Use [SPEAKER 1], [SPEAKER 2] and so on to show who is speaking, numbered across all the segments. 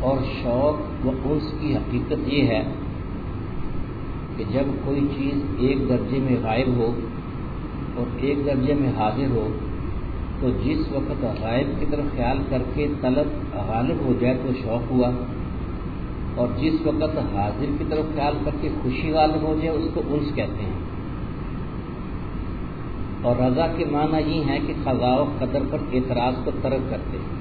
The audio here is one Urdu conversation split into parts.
[SPEAKER 1] اور شوق و انس کی حقیقت یہ ہے کہ جب کوئی چیز ایک درجے میں غائب ہو اور ایک درجے میں حاضر ہو تو جس وقت غائب کی طرف خیال کر کے طلب غالب ہو جائے تو شوق ہوا، اور جس وقت حاضر کی طرف خیال کر کے خوشی غالب ہو جائے اس کو انس کہتے ہیں۔ اور رضا کے معنی یہ ہے کہ قضاء و قدر پر اعتراض کو ترک کرتے ہیں۔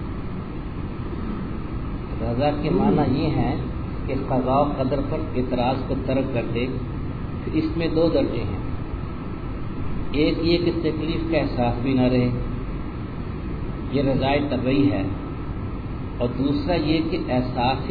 [SPEAKER 1] رضا کے معنی یہ ہے کہ قضاء و قدر پر اعتراض کو ترک کر دے۔ پھر اس میں دو درجے ہیں، ایک یہ کہ تکلیف کا احساس بھی نہ رہے، یہ رضائے طبعی ہے، اور دوسرا یہ کہ احساس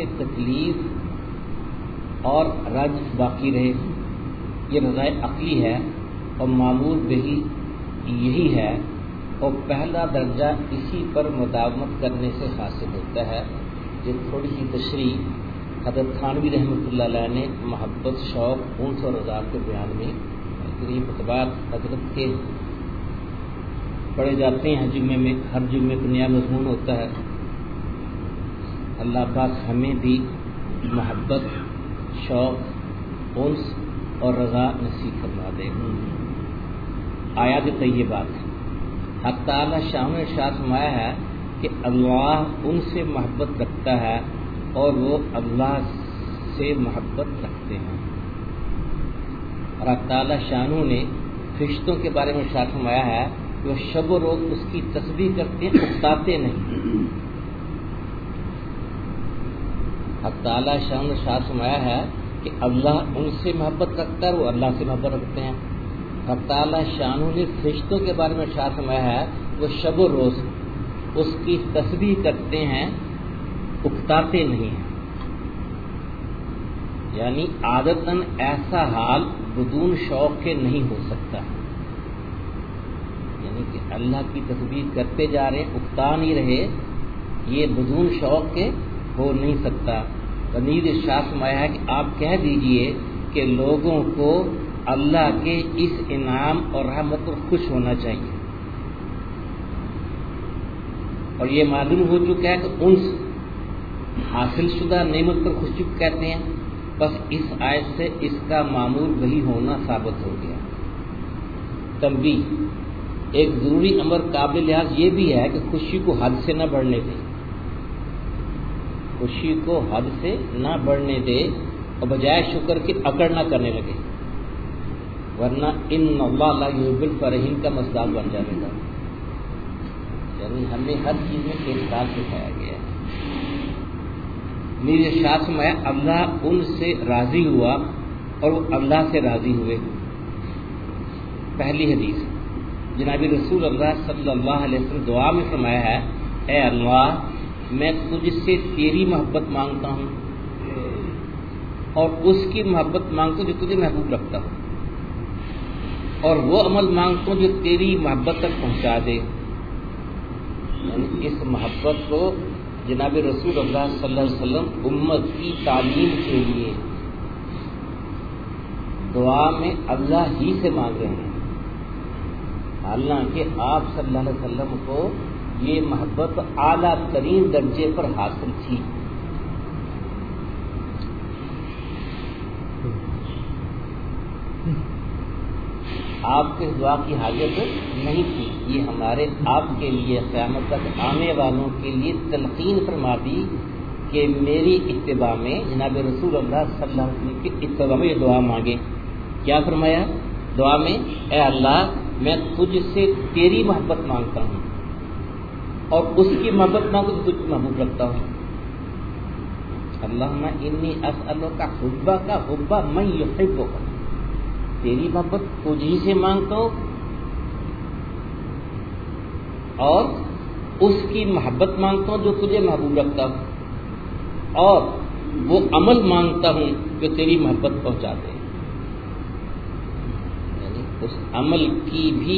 [SPEAKER 1] تکلیف اور رنج باقی رہے، یہ رضائے عقلی ہے اور معمول بہی یہی ہے، اور پہلا درجہ اسی پر مداومت کرنے سے حاصل ہوتا ہے۔ یہ تھوڑی سی تشریح حضرت تھانوی رحمۃ اللہ علیہ نے محبت، شوق، انس اور رضا کے بیان میں قریب اعتبار حضرت کے پڑھے جاتے ہیں جمعے میں، ہر جمعے کو نیا مضمون ہوتا ہے۔ اللہ پاک ہمیں بھی محبت، شوق، انس اور رضا نصیب فرما دے۔ آیات طیبات حق تعالی شاہ نے ارشاد فرمایا ہے کہ اللہ ان سے محبت رکھتا ہے اور وہ اللہ سے محبت رکھتے ہیں۔ اور اللہ تعالی شاہ نے فرشتوں کے بارے میں ارشاد فرمایا ہے کہ وہ شب و روز اس کی تسبیح کرتے ہیں، اکتاتے نہیں۔ اللہ تعالی شاہ نے ارشاد فرمایا ہے کہ اللہ ان سے محبت رکھتا ہے، وہ اللہ سے محبت رکھتے ہیں۔ اللہ تعالی شاہ نے فرشتوں کے بارے میں ارشاد فرمایا ہے وہ شب و روز اس کی تسبیح کرتے ہیں، اکتاتے نہیں ہیں۔ یعنی عادتاً ایسا حال بدون شوق کے نہیں ہو سکتا، یعنی کہ اللہ کی تسبیح کرتے جا رہے، اکتا نہیں رہے، یہ بدون شوق کے ہو نہیں سکتا۔ غنیر ارشاد فرمایا ہے کہ آپ کہہ دیجئے کہ لوگوں کو اللہ کے اس انعام اور رحمت پر خوش ہونا چاہیے، اور یہ معلوم ہو چکا ہے کہ انس حاصل شدہ نعمت پر خوشی کہتے ہیں، بس اس آیت سے اس کا معمول وہی ہونا ثابت ہو گیا۔ تنبیہ، ایک ضروری امر قابل لحاظ یہ بھی ہے کہ خوشی کو حد سے نہ بڑھنے دے، خوشی کو حد سے نہ بڑھنے دے اور بجائے شکر کے اکڑ نہ کرنے لگے، ورنہ ان اللہ لا یحب الفرحین کا مصداق بن جائے گا۔ یعنی ہمیں ہر چیز میں اعتدال سکھایا گیا ہے۔ میرے ارشاد میں اللہ ان سے راضی ہوا اور وہ اللہ سے راضی ہوئے۔ پہلی حدیث جناب رسول اللہ صلی اللہ علیہ وسلم دعا میں فرمایا ہے، اے اللہ میں تجھ سے تیری محبت مانگتا ہوں اور اس کی محبت مانگتا ہوں جو تجھے محبوب رکھتا ہوں، اور وہ عمل مانگتا ہوں جو تیری محبت تک پہنچا دے۔ یعنی اس محبت کو جناب رسول اللہ صلی اللہ علیہ وسلم امت کی تعلیم کے لیے دعا میں اللہ ہی سے مانگ رہے ہیں، حالانکہ آپ صلی اللہ علیہ وسلم کو یہ محبت اعلیٰ ترین درجے پر حاصل تھی۔ آپ کے دعا کی حاجت نہیں تھی، یہ ہمارے آپ کے لیے قیامت تک آنے والوں کے لیے تلقین فرما دی کہ میری اتباع میں جناب رسول اللہ صلی اللہ علیہ وسلم کی اتباع میں یہ دعا مانگیں۔ کیا فرمایا دعا میں؟ اے اللہ میں تجھ سے تیری محبت مانگتا ہوں اور اس کی محبت مانگتا ہوں جو تجھ محبوب رکھتا ہوں۔ اللہم انی اسألک حبک حب من یحبک، تیری محبت تجھی سے مانگتا ہوں اور اس کی محبت مانگتا ہوں جو تجھے محبوب رکھتا ہوں، اور وہ عمل مانگتا ہوں جو تیری محبت پہنچا دے، یعنی اس عمل کی بھی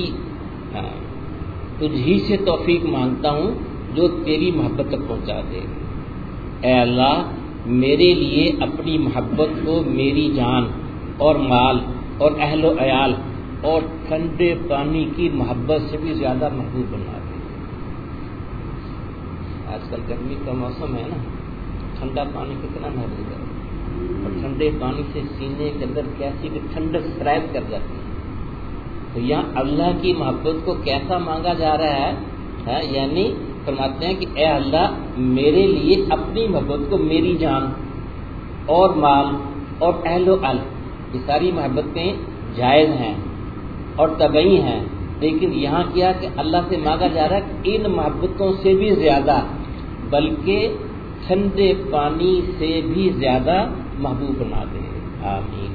[SPEAKER 1] تجھی سے توفیق مانگتا ہوں جو تیری محبت تک پہنچا دے۔ اے اللہ میرے لیے اپنی محبت کو میری جان اور مال اور اہل و عیال اور ٹھنڈے پانی کی محبت سے بھی زیادہ محبوب بنا دے۔ آج کل گرمی کا موسم ہے نا، ٹھنڈا پانی کتنا محبوب ہے، اور ٹھنڈے پانی سے سینے کے اندر کیسی کہ ٹھنڈک سرایت کر جاتی ہے. تو یہاں اللہ کی محبت کو کیسا مانگا جا رہا ہے؟ یعنی فرماتے ہیں کہ اے اللہ میرے لیے اپنی محبت کو میری جان اور مال اور اہل و عیال یہ ساری محبتیں جائز ہیں اور طبعی ہیں، لیکن یہاں کیا کہ اللہ سے مانگا جا رہا ہے کہ ان محبتوں سے بھی زیادہ بلکہ ٹھنڈے پانی سے بھی زیادہ محبوب بنا دے. آمین.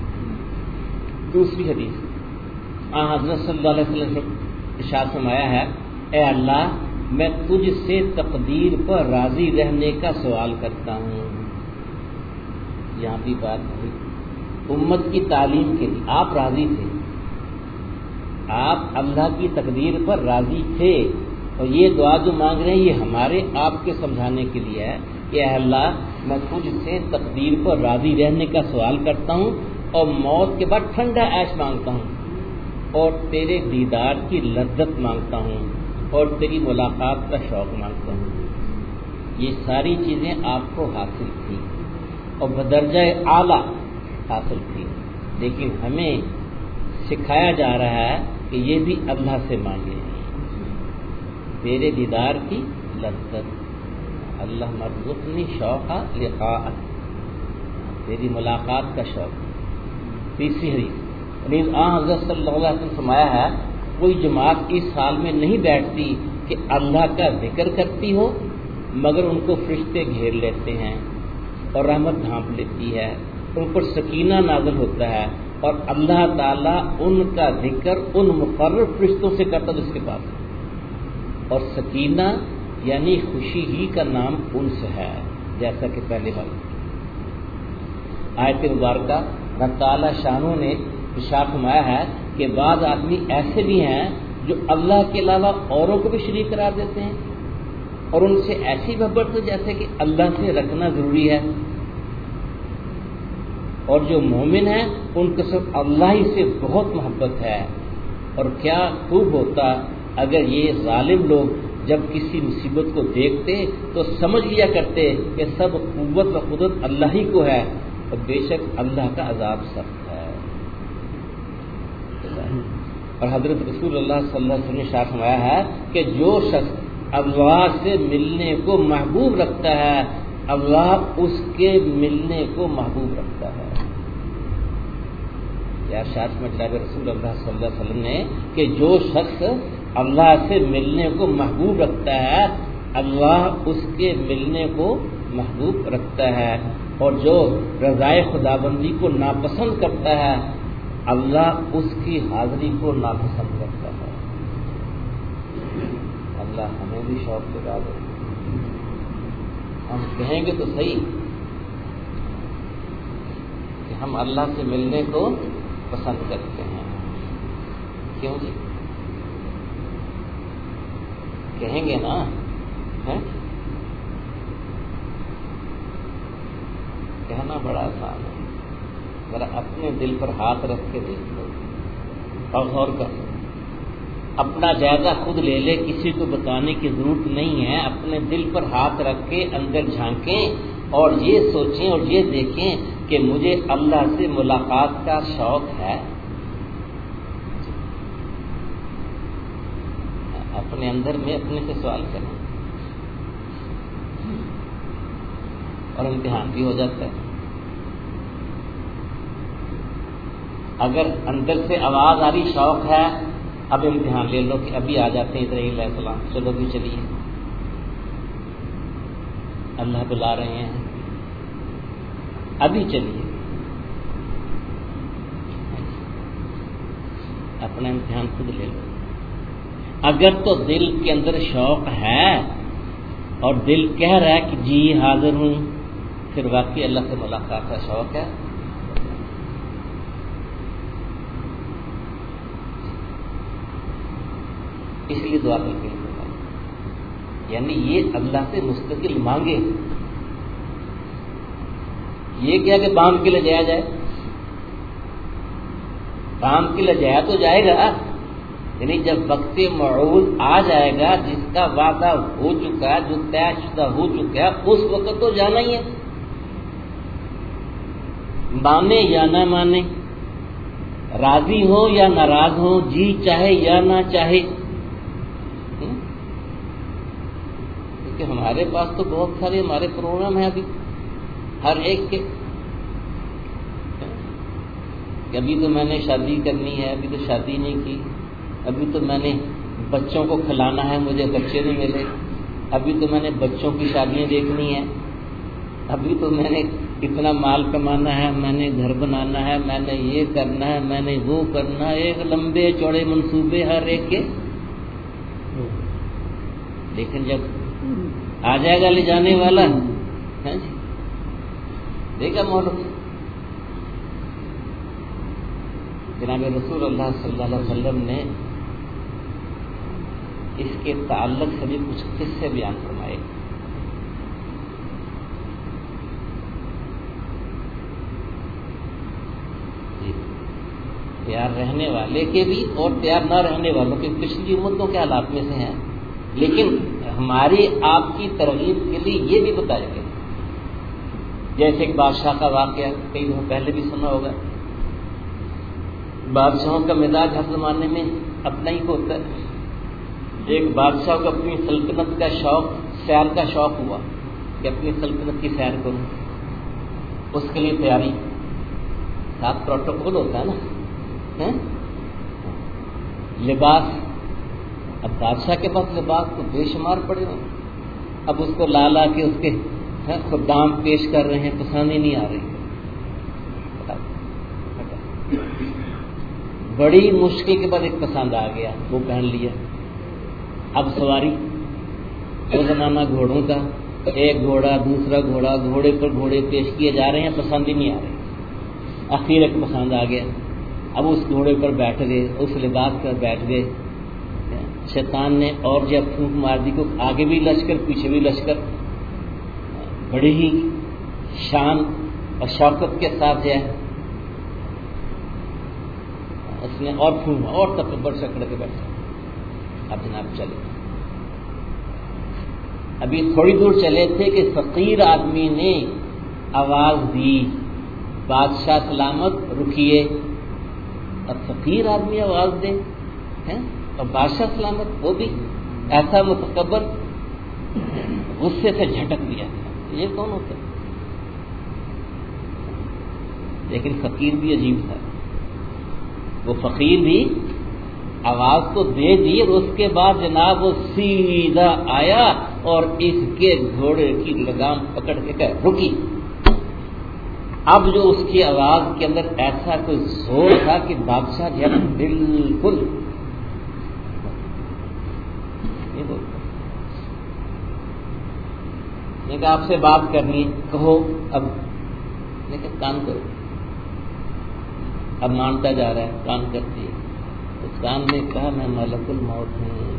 [SPEAKER 1] دوسری حدیث حضرت صلی اللہ علیہ وسلم نے ارشاد فرمایا ہے اے اللہ میں تجھ سے تقدیر پر راضی رہنے کا سوال کرتا ہوں. یہاں بھی بات ہوئی امت کی تعلیم کے لیے. آپ راضی تھے، آپ اللہ کی تقدیر پر راضی تھے، اور یہ دعا جو مانگ رہے ہیں یہ ہمارے آپ کے سمجھانے کے لیے ہے کہ اے اللہ میں تجھ سے تقدیر پر راضی رہنے کا سوال کرتا ہوں اور موت کے بعد ٹھنڈا عیش مانگتا ہوں اور تیرے دیدار کی لذت مانگتا ہوں اور تیری ملاقات کا شوق مانگتا ہوں. یہ ساری چیزیں آپ کو حاصل تھی اور بدرجہ اعلیٰ حاصل تھی، لیکن ہمیں سکھایا جا رہا ہے کہ یہ بھی اللہ سے مانگے. تیرے دیدار کی لذت، اللہ مرزقنی شوق لقاءک، تیری ملاقات کا شوق. تیسری حدیث حضرت صلی اللہ علیہ وسلم فرمایا ہے کوئی جماعت اس حال میں نہیں بیٹھتی کہ اللہ کا ذکر کرتی ہو مگر ان کو فرشتے گھیر لیتے ہیں اور رحمت ڈھانپ لیتی ہے، ان پر سکینہ نازل ہوتا ہے اور اللہ تعالیٰ ان کا ذکر ان مقرر فرشتوں سے کرتا جس کے پاس. اور سکینہ یعنی خوشی ہی کا نام انس ہے، جیسا کہ پہلے بات آیت مبارکہ رب تعالیٰ شانوں نے ارشاد فرمایا ہے کہ بعض آدمی ایسے بھی ہیں جو اللہ کے علاوہ اوروں کو بھی شریک قرار دیتے ہیں اور ان سے ایسی محبت ہو جیسے کہ اللہ سے رکھنا ضروری ہے، اور جو مومن ہیں ان کو صرف اللہ ہی سے بہت محبت ہے. اور کیا خوب ہوتا اگر یہ ظالم لوگ جب کسی مصیبت کو دیکھتے تو سمجھ لیا کرتے کہ سب قوت و قدرت اللہ ہی کو ہے اور بے شک اللہ کا عذاب سخت ہے. اور حضرت رسول اللہ صلی اللہ علیہ وسلم نے ارشاد فرمایا ہے کہ جو شخص اللہ سے ملنے کو محبوب رکھتا ہے اللہ اس کے ملنے کو محبوب رکھتا ہے. یا ارشاد میں جناب رسول اللہ صلی اللہ علیہ وسلم نے کہ جو شخص اللہ سے ملنے کو محبوب رکھتا ہے اللہ اس کے ملنے کو محبوب رکھتا ہے، اور جو رضائے خدابندی کو ناپسند کرتا ہے اللہ اس کی حاضری کو ناپسند کرتا ہے. اللہ ہمیں بھی شوق دلا دے. ہم کہیں گے تو صحیح کہ ہم اللہ سے ملنے کو پسند کرتے ہیں. کیوں جی؟ کہیں گے نا. کہنا بڑا آسان ہے، ذرا اپنے دل پر ہاتھ رکھ کے دیکھ لو اور غور کر لو. اپنا جائزہ خود لے لے، کسی کو بتانے کی ضرورت نہیں ہے. اپنے دل پر ہاتھ رکھ کے اندر جھانکیں اور یہ سوچیں اور یہ دیکھیں کہ مجھے اللہ سے ملاقات کا شوق ہے. اپنے اندر میں اپنے سے سوال کریں اور امتحان بھی ہو جاتا ہے. اگر اندر سے آواز آ رہی شوق ہے اب امتحان لے لو کہ ابھی آ جاتے ہیں اسرائیل علیہ السلام، چلو بھی چلیے اللہ بلا رہے ہیں ابھی چلیے. اپنا امتحان خود لے لو. اگر تو دل کے اندر شوق ہے اور دل کہہ رہا ہے کہ جی حاضر ہوں، پھر واقعی اللہ سے ملاقات کا شوق ہے. اس لیے دعا کرتے ہیں یعنی یہ اللہ سے مستقل مانگے. یہ کیا کہ بام کے لے جایا جائے، بام کے لے جایا تو جائے گا یعنی جب وقت موعود آ جائے گا، جس کا وعدہ ہو چکا ہے، جو طے شدہ ہو چکا ہے، اس وقت تو جانا ہی ہے، مانے یا نہ مانے، راضی ہو یا ناراض ہو، جی چاہے یا نہ چاہے. کیونکہ ہمارے پاس تو بہت سارے ہمارے پروگرام ہیں ابھی ہر ایک کے. ابھی تو میں نے شادی کرنی ہے، ابھی تو شادی نہیں کی، ابھی تو میں نے بچوں کو کھلانا ہے، مجھے بچے نہیں ملے، ابھی تو میں نے بچوں کی شادیاں دیکھنی ہے، ابھی تو میں نے اتنا مال کمانا ہے، میں نے گھر بنانا ہے، میں نے یہ کرنا ہے، میں نے وہ کرنا ہے. ایک لمبے چوڑے منصوبے ہر ایک کے. لیکن جب آ جائے گا لے جانے والا، دیکھا مولوی جناب رسول اللہ صلی اللہ علیہ وسلم نے اس کے تعلق سے بھی کچھ قصے بیان فرمائے. تیار رہنے والے کے بھی اور تیار نہ رہنے والوں کے پچھلی امتوں کے حالات میں سے ہیں، لیکن ہماری آپ کی ترغیب کے لیے یہ بھی بتایا گیا. جیسے ایک بادشاہ کا واقعہ کئی دنوں پہلے بھی سنا ہوگا. بادشاہوں کا مزاج ہر زمانے میں اپنا ہی ہوتا ہے. ایک بادشاہ کو اپنی سلطنت کا شوق، سیر کا شوق ہوا کہ اپنی سلطنت کی سیر کروں. اس کے لیے تیاری ساتھ پروٹوکول ہوتا ہے نا. لباس، اب بادشاہ کے پاس لباس تو بے شمار پڑے ہوئے. اب اس کو لا کے اس کے خدام پیش کر رہے ہیں، پسند ہی نہیں آ رہی. بڑی مشکل کے بعد ایک پسند آ گیا، وہ پہن لیا. اب سواری، وہ زمانہ گھوڑوں کا، ایک گھوڑا دوسرا گھوڑا، گھوڑے پر گھوڑے پیش کیے جا رہے ہیں، پسند ہی نہیں آ رہے. آخر ایک پسند آ گیا. اب اس گھوڑے پر بیٹھ گئے، اس لباس پر بیٹھ گئے. شیطان نے اور جب پھونک مار دی کو آگے بھی لشکر پیچھے بھی لشکر، بڑی ہی شان اور شوکت کے ساتھ ہے. اس نے اور پھونک اور تکبر سے کڑ کے بیٹھا. اب جناب چلے. ابھی تھوڑی دور چلے تھے کہ فقیر آدمی نے آواز دی، بادشاہ سلامت رکیے. اب فقیر آدمی آواز دے اور بادشاہ سلامت، وہ بھی ایسا متکبر، غصے سے جھٹک دیا. یہ کون ہوتا ہے؟ لیکن فقیر بھی عجیب تھا. وہ فقیر بھی آواز تو دے دی اور اس کے بعد جناب وہ سیدھا آیا اور اس کے گھوڑے کی لگام پکڑ کے کہا رکی. اب جو اس کی آواز کے اندر ایسا کوئی زور تھا کہ بادشاہ جو ہے بالکل نہیں بولتا. میں کہا آپ سے بات کرنی ہے، کہو. اب میں کہا کام کرو. اب مانتا جا رہا ہے، کام کرتی ہے. اس کام نے کہا میں ملک الموت ہوں.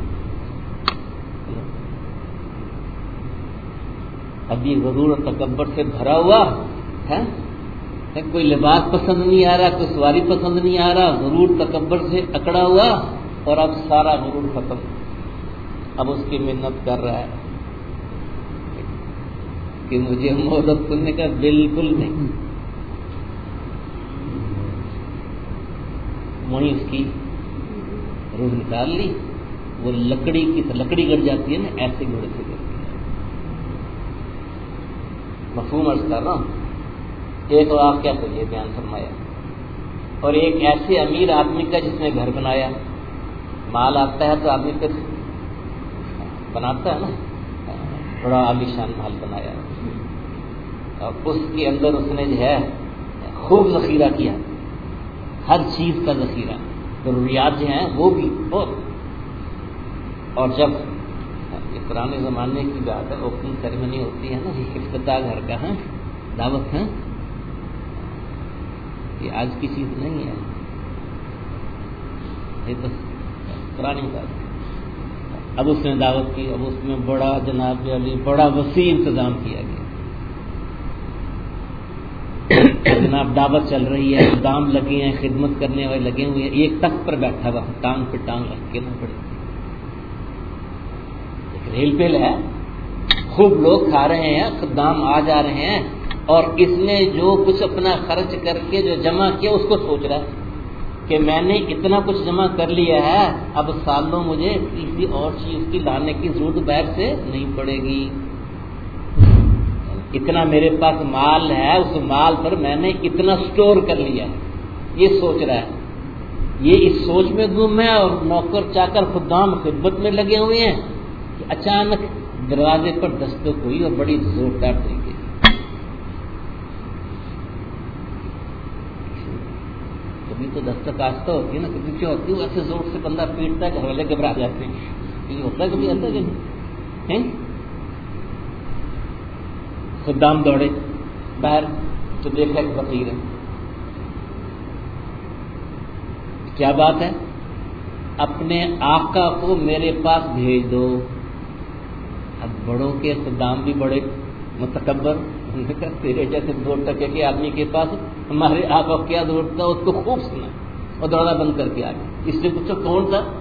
[SPEAKER 1] اب یہ غرور اور تکبر سے بھرا ہوا ہے. کوئی لباس پسند نہیں آ رہا، کوئی سواری پسند نہیں آ رہا، غرور تکبر سے اکڑا ہوا اور اب سارا غرور ختم. اب اس کی منت کر رہا ہے کہ مجھے مدد کرنے کا بالکل نہیں. وہیں اس کی روح نکال لی. وہ لکڑی کی لکڑی گڑ جاتی ہے نا، ایسے گھوڑے سے گرتی ہے. مفہوم عرض کر رہا ہوں. ایک واقعہ تو یہ بیان فرمایا، اور ایک ایسے امیر آدمی کا جس نے گھر بنایا. مال آتا ہے تو آدمی پھر بناتا ہے نا، بڑا عالیشان محل بنایا اور اس کے اندر اس نے جو ہے خوب ذخیرہ کیا، ہر چیز کا ذخیرہ، ضروریات جو ہیں وہ بھی بہت. اور جب یہ پرانے زمانے کی بات ہے، اوپننگ سیریمنی ہوتی ہے نا، افتتاح گھر کا ہے، دعوت ہے، یہ آج کی چیز نہیں ہے، یہ تو پرانی بات ہے. اب اس نے دعوت کی، اب اس میں بڑا جناب علی بڑا وسیع انتظام کیا گیا. جناب دعوت چل رہی ہے، دام لگے ہیں، خدمت کرنے والے لگے ہوئے ہیں، ایک تخت پر بیٹھا ہوا ٹانگ پہ ٹانگ رکھ کے نہ پڑے، ایک ریل پیل ہے، خوب لوگ کھا رہے ہیں، خدام آ جا رہے ہیں، اور اس نے جو کچھ اپنا خرچ کر کے جو جمع کیا اس کو سوچ رہا ہے کہ میں نے اتنا کچھ جمع کر لیا ہے، اب سالوں مجھے کسی اور چیز کی لانے کی ضرورت باہر سے نہیں پڑے گی، اتنا میرے پاس مال ہے، اس مال پر میں نے اتنا سٹور کر لیا ہے، یہ سوچ رہا ہے۔ یہ اس سوچ میں گم ہے اور نوکر چاکر خدام خدمت میں لگے ہوئے ہیں کہ اچانک دروازے پر دستک ہوئی اور بڑی زوردار طریقے سے۔ کبھی تو دستک آستہ ہوتی ہے نا، کبھی کیا ہوتی ہے ایسے زور سے بندہ پیٹتا ہے، گھر والے گھبرا جاتے ہیں، یہ ہوتا ہے کبھی ایسا کہ نہیں؟ خدام دوڑے باہر تو دیکھا کہ فقیر ہے، کیا بات ہے؟ اپنے آقا کو میرے پاس بھیج دو۔ اب بڑوں کے خدام بھی بڑے متکبر، تیرے جیسے 2 ٹکے کے آدمی کے پاس ہمارے آقا کو کیا ضرورت تھا، اس کو خوب سنا اور دروازہ بند کر کے آ گیا۔ اس سے پوچھو کون تھا؟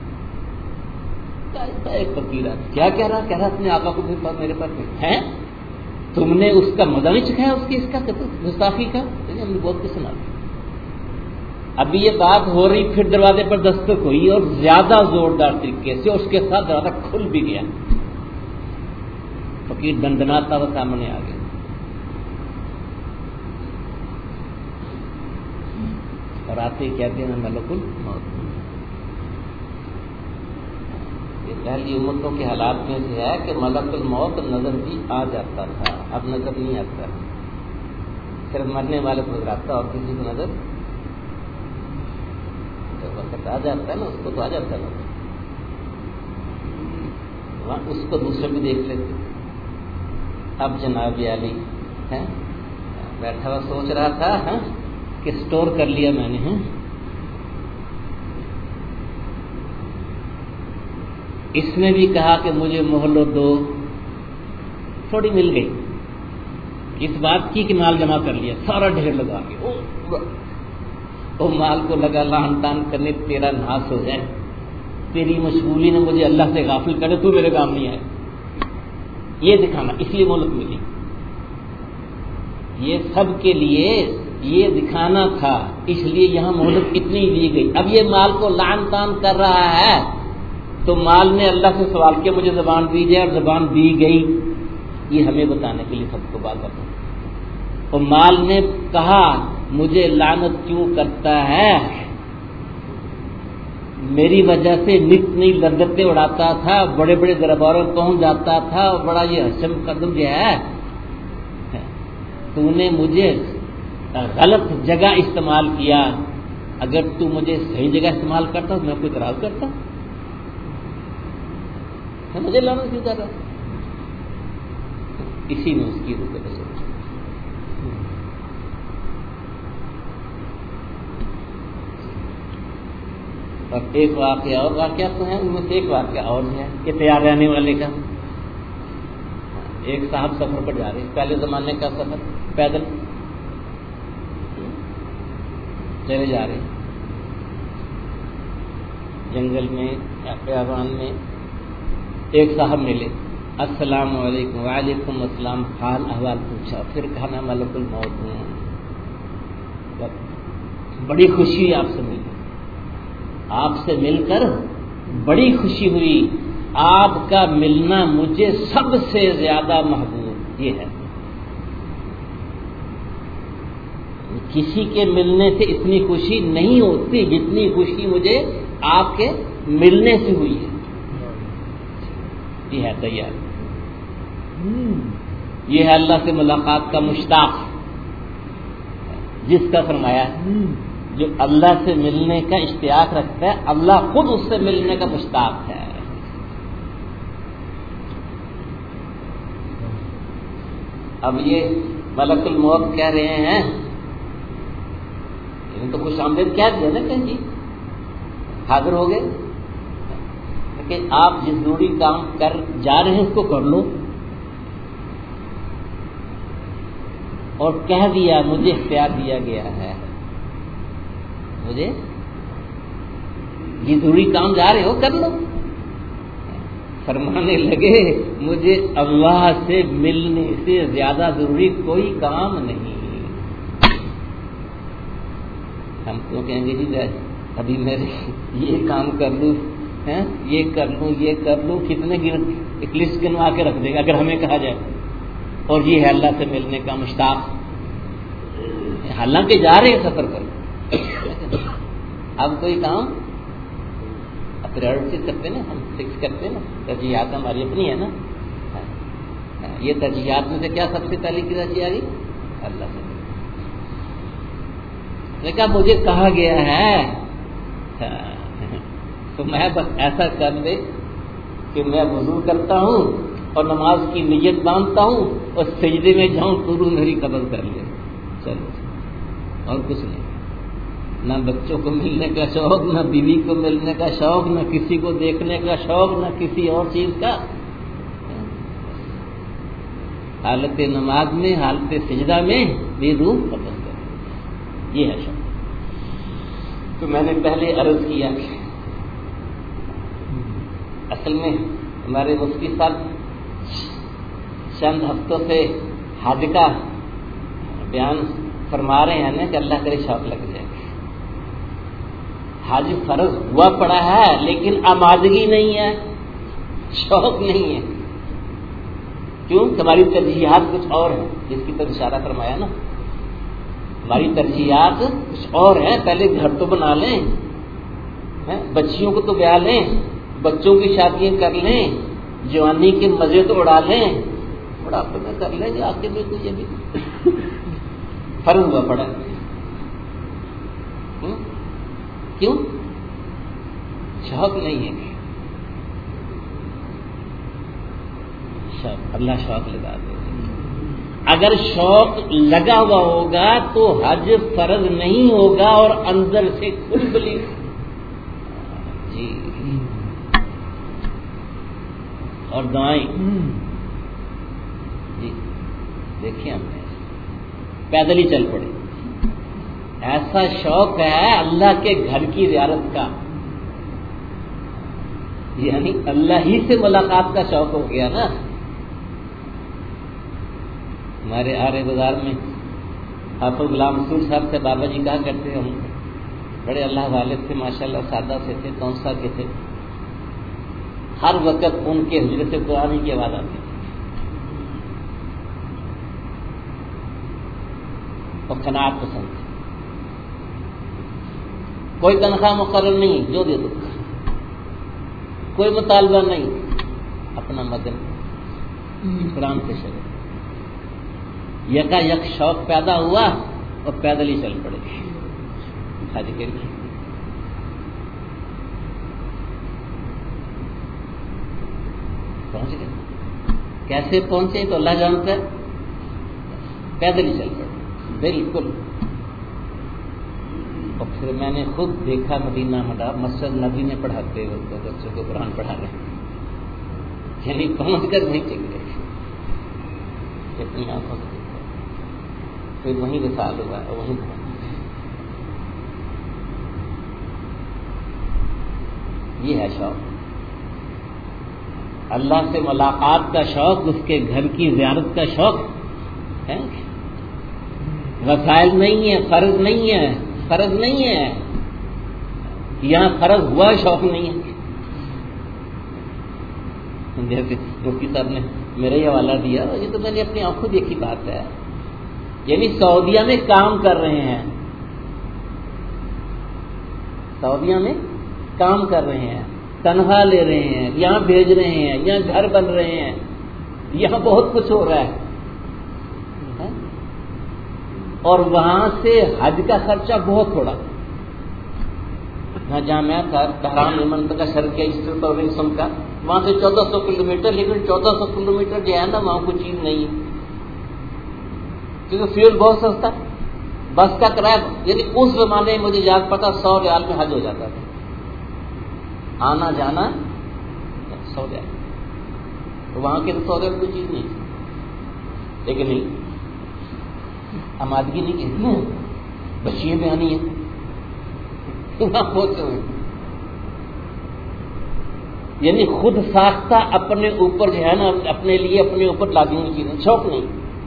[SPEAKER 1] ایک فقیر ہے۔ کیا کہہ رہا اپنے آقا کو میرے پاس ہے؟ تم نے اس کا مزہ نہیں چکھایا اس کی، اس کا گستاخی کا؟ ہم نے بہت کچھ سنا۔ ابھی یہ بات ہو رہی، پھر دروازے پر دستک ہوئی اور زیادہ زوردار طریقے سے، اس کے ساتھ دروازہ کھل بھی گیا، فقیر دندناتا ہوا سامنے آ گیا۔ اور آتے ہی کہتے ہیں ملک الموت۔ یہ پہلی امتوں کے حالات میں سے ہے کہ ملک الموت نظر بھی آ جاتا تھا، اب نظر نہیں آتا، صرف مرنے والے کو نظر آتا، اور کسی کو نظر جب وقت آ جاتا ہے نا، اس کو تو آ جاتا ہے نا، اس کو دوسرے بھی دیکھ لیتے۔ اب جناب علی ہے بیٹھا ہوا سوچ رہا تھا کہ سٹور کر لیا میں نے، اس نے بھی کہا کہ مجھے مہلت دو، تھوڑی مل گئی، اس بات کی کہ مال جمع کر لیا، سارا ڈھیر لگا کے وہ مال کو لگا لان تان کرنے، تیرا ناس ہو جائے، تیری مشغولی نے مجھے اللہ سے غافل کرے، تو میرے کام نہیں آئے، یہ دکھانا، اس لیے مہلت ملی، یہ سب کے لیے یہ دکھانا تھا، اس لیے یہاں مہلت اتنی دی گئی۔ اب یہ مال کو لان تان کر رہا ہے تو مال نے اللہ سے سوال کیا مجھے زبان دیجیے، اور زبان دی گئی، یہ ہمیں بتانے کے لیے سب کو بات بتا۔ اور مال نے کہا مجھے لعنت کیوں کرتا ہے، میری وجہ سے نت نئی لذتیں اڑاتا تھا، بڑے بڑے درباروں پہنچ جاتا تھا، اور بڑا یہ حشم قدم جو ہے، تو نے مجھے غلط جگہ استعمال کیا، اگر تو مجھے صحیح جگہ استعمال کرتا تو میں کوئی اعتراض کرتا، مجھے لعنت کیوں کر رہا؟ اسی نے اس کی روح کو سوچا۔ اور ایک واقعہ اور واقعہ تو ہے، ان میں سے ایک واقعہ اور ہے کہ تیار رہنے والے کا۔ ایک صاحب سفر پر جا رہے، پہلے زمانے کا سفر، پیدل چلے جا رہے جنگل میں یا بیابان میں، ایک صاحب ملے، السلام علیکم، وعلیکم السلام، حال احوال پوچھا، پھر کہا میں ملک الموت ہوں، بڑی خوشی آپ سے ملی، آپ سے مل کر بڑی خوشی ہوئی، آپ کا ملنا مجھے سب سے زیادہ محبوب یہ ہے، کسی کے ملنے سے اتنی خوشی نہیں ہوتی جتنی خوشی مجھے آپ کے ملنے سے ہوئی ہے، یہ ہے تیار، یہ ہے اللہ سے ملاقات کا مشتاق، جس کا فرمایا جو اللہ سے ملنے کا اشتیاق رکھتا ہے، اللہ خود اس سے ملنے کا مشتاق ہے۔ اب یہ ملک الموت کہہ رہے ہیں، تو خوش آمدید کہہ دیا نا، کہیں جی حاضر ہو گئے کہ آپ جس ضروری کام کر جا رہے ہیں اس کو کر لو، اور کہہ دیا مجھے اختیار دیا گیا ہے، مجھے یہ ضروری کام جا رہے ہو کر لو. فرمانے لگے مجھے اللہ سے ملنے سے زیادہ ضروری کوئی کام نہیں. ہم تو کہیں گے جی ابھی میں یہ کام کر لوں، یہ کر لوں، یہ کر لوں، کتنے ایک لسٹ گنوا کے رکھ دے گا اگر ہمیں کہا جائے. اور یہ ہے اللہ سے ملنے کا مشتاق، حالانکہ جا رہے ہیں سفر پر. اب کوئی کام پرائرٹی کرتے نا، ہم فکس کرتے نا، ترجیحات ہماری اپنی ہے نا. یہ ترجیحات میں سے کیا سب سے پہلے کی ترجیح آ گئی؟ اللہ سے. نے کہا مجھے کہا گیا ہے تو میں بس ایسا کر دے کہ میں وضو کرتا ہوں اور نماز کی نیت باندھتا ہوں اور سجدے میں جاؤں تو میری قبض کر لے. چلو اور کچھ نہیں. نہ بچوں کو ملنے کا شوق، نہ بیوی کو ملنے کا شوق، نہ کسی کو دیکھنے کا شوق، نہ کسی اور چیز کا. حالت نماز میں، حالت سجدہ میں بھی روح قبض کر. یہ ہے شوق. تو میں نے پہلے عرض کیا کہ اصل میں ہمارے مفتی صاحب چند ہفتوں سے حج کا بیان فرما رہے ہیں نا کہ اللہ کرے شوق لگ جائے. حج فرض ہوا پڑا ہے لیکن آمادگی نہیں ہے، شوق نہیں ہے. کیوں؟ ہماری ترجیحات کچھ اور ہیں، جس کی طرف اشارہ فرمایا نا. ہماری ترجیحات کچھ اور ہیں. پہلے گھر تو بنا لیں، بچیوں کو تو بیاہ لیں، بچوں کی شادیاں کر لیں، جوانی کے مزے تو اڑا لیں، بڑھاپے میں کر لیں گے. آخر میں تو یہ بھی فرض ہوا پڑا. کیوں؟ شوق نہیں ہے. شوق اللہ شوق لگا دے. اگر شوق لگا ہوا ہوگا تو حج فرض نہیں ہوگا اور اندر سے کھلبلی. جی اور دعائیں جی دیکھیں ہم نے پیدل ہی چل پڑے. ایسا شوق ہے اللہ کے گھر کی زیارت کا، یعنی اللہ ہی سے ملاقات کا شوق ہو گیا نا. ہمارے آرے بازار میں حافظ غلام منصور صاحب سے بابا جی کہا کرتے ہم بڑے اللہ والے تھے ماشاءاللہ، سادہ سے تھے، کون سا کے تھے. ہر وقت ان کے حجرے سے قرآن کی آواز آتی تھی اور قناعت پسند تھے. کوئی تنخواہ مقرر نہیں، جو دے دو، کوئی مطالبہ نہیں، اپنا مدن قرآن سے شروع. یکا یک شوق پیدا ہوا اور پیدل ہی چل پڑے حج کے لیے. پہنچ گئے. کیسے پہنچے تو اللہ جانتا ہے. پیدل ہی چل پڑے بالکل. اور پھر میں نے خود دیکھا مدینہ مسجد نبی میں پڑھاتے ہوئے تو بچوں کو قرآن پڑھا رہے ہیں، یعنی پہنچ کر نہیں چل گئے، اپنی آنکھوں سے. پھر وہیں وصال ہوا ہے، وہیں یہ ہے شوق. اللہ سے ملاقات کا شوق، اس کے گھر کی زیارت کا شوق ہے. وسائل نہیں ہے، فرض نہیں ہے، فرض نہیں ہے. یہاں فرض ہوا شوق نہیں ہے. جیسے مفتی صاحب نے میرا ہی حوالہ دیا، یہ تو میں نے اپنی آنکھوں دیکھی بات ہے. یعنی سعودیہ میں کام کر رہے ہیں، سعودیہ میں کام کر رہے ہیں، تنخواہ لے رہے ہیں، یہاں بھیج رہے ہیں، یہاں گھر بن رہے ہیں، یہاں بہت کچھ ہو رہا ہے، اور وہاں سے حج کا خرچہ بہت تھوڑا. یہاں جامعہ تہران منطقہ شرقیہ انسٹیٹیوٹ آف ریسم کا، وہاں سے 1400 کلومیٹر، لیکن 1400 کلومیٹر جو ہے نا وہاں کوئی چیز نہیں ہے، کیونکہ فیول بہت سستا. بس کا کرایہ، یعنی اس زمانے میں مجھے یاد پتا 100 ریال میں حج ہو جاتا تھا، آنا جانا 100 ریال. تو وہاں کے 100 ریال کوئی چیز نہیں. لیکن نہیں، آمادگی نہیں کہتی ہیں، بچیاں بیانی ہیں وہاں پہنچے ہوئے، یعنی خود ساختہ اپنے اوپر جو ہے نا، اپنے لیے اپنے اوپر لاگی ہوئی چیزیں، شوق نہیں.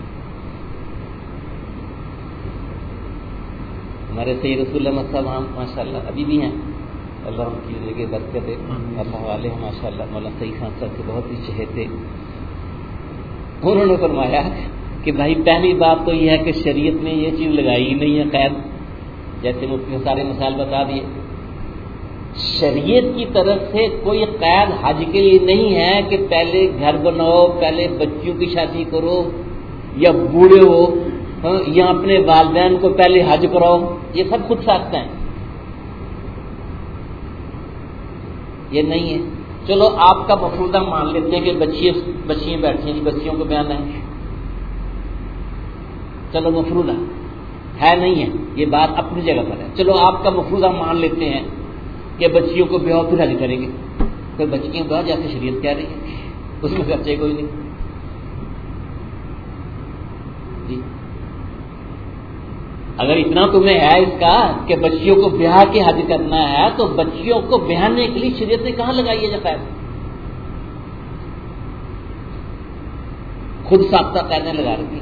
[SPEAKER 1] ہمارے سید رسول اللہ صاحب ہم ماشاء اللہ ابھی بھی ہیں، اللہ ان کی زندگی برکت ہے، اللہ والے ہیں ماشاء اللہ. مولانا سعید خان صاحب کے بہت ہی چہیتے، انہوں نے فرمایا کہ بھائی پہلی بات تو یہ ہے کہ شریعت نے یہ چیز لگائی ہی نہیں ہے قید، جیسے مفتی نے سارے مسائل بتا دیے. شریعت کی طرف سے کوئی قید حج کے لیے نہیں ہے کہ پہلے گھر بناؤ، پہلے بچیوں کی شادی کرو، یا بوڑھے ہو یا اپنے والدین کو پہلے حج کراؤ. یہ سب خود ساختہ ہیں، یہ نہیں ہے. چلو آپ کا مفروضہ مان لیتے ہیں کہ بچیاں بیٹھی ہیں، بچیوں کو بیان ہے، چلو مفروضہ ہے نہیں ہے، یہ بات اپنی جگہ پر ہے. چلو آپ کا مفروضہ مان لیتے ہیں کہ بچیوں کو بیاہ پھر حج کریں گے، کوئی بچیاں بیاہ جیسے شریعت کہہ رہی ہے، اس میں خرچے کوئی نہیں جی. اگر اتنا تمہیں ہے اس کا کہ بچیوں کو بیاہ کے حج کرنا ہے، تو بچیوں کو بیاہنے کے لیے شریعت نے کہاں لگائی ہے جب خود ساختہ قیدیں لگا رکھی،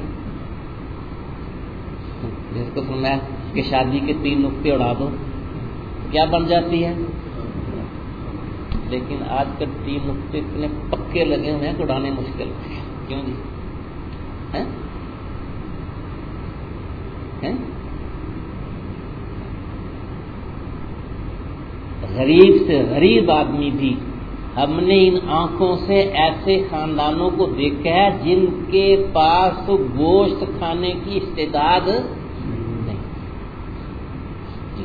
[SPEAKER 1] جس کو سننا ہے کہ شادی کے 3 نقطے اڑا دو کیا بن جاتی ہے. لیکن آج کل 3 نقطے اتنے پکے لگے ہوئے ہیں کہ اڑانے مشکل. کیوں جی؟ غریب سے غریب آدمی بھی، ہم نے ان آنکھوں سے ایسے خاندانوں کو دیکھا ہے جن کے پاس گوشت کھانے کی استعداد نہیں جی.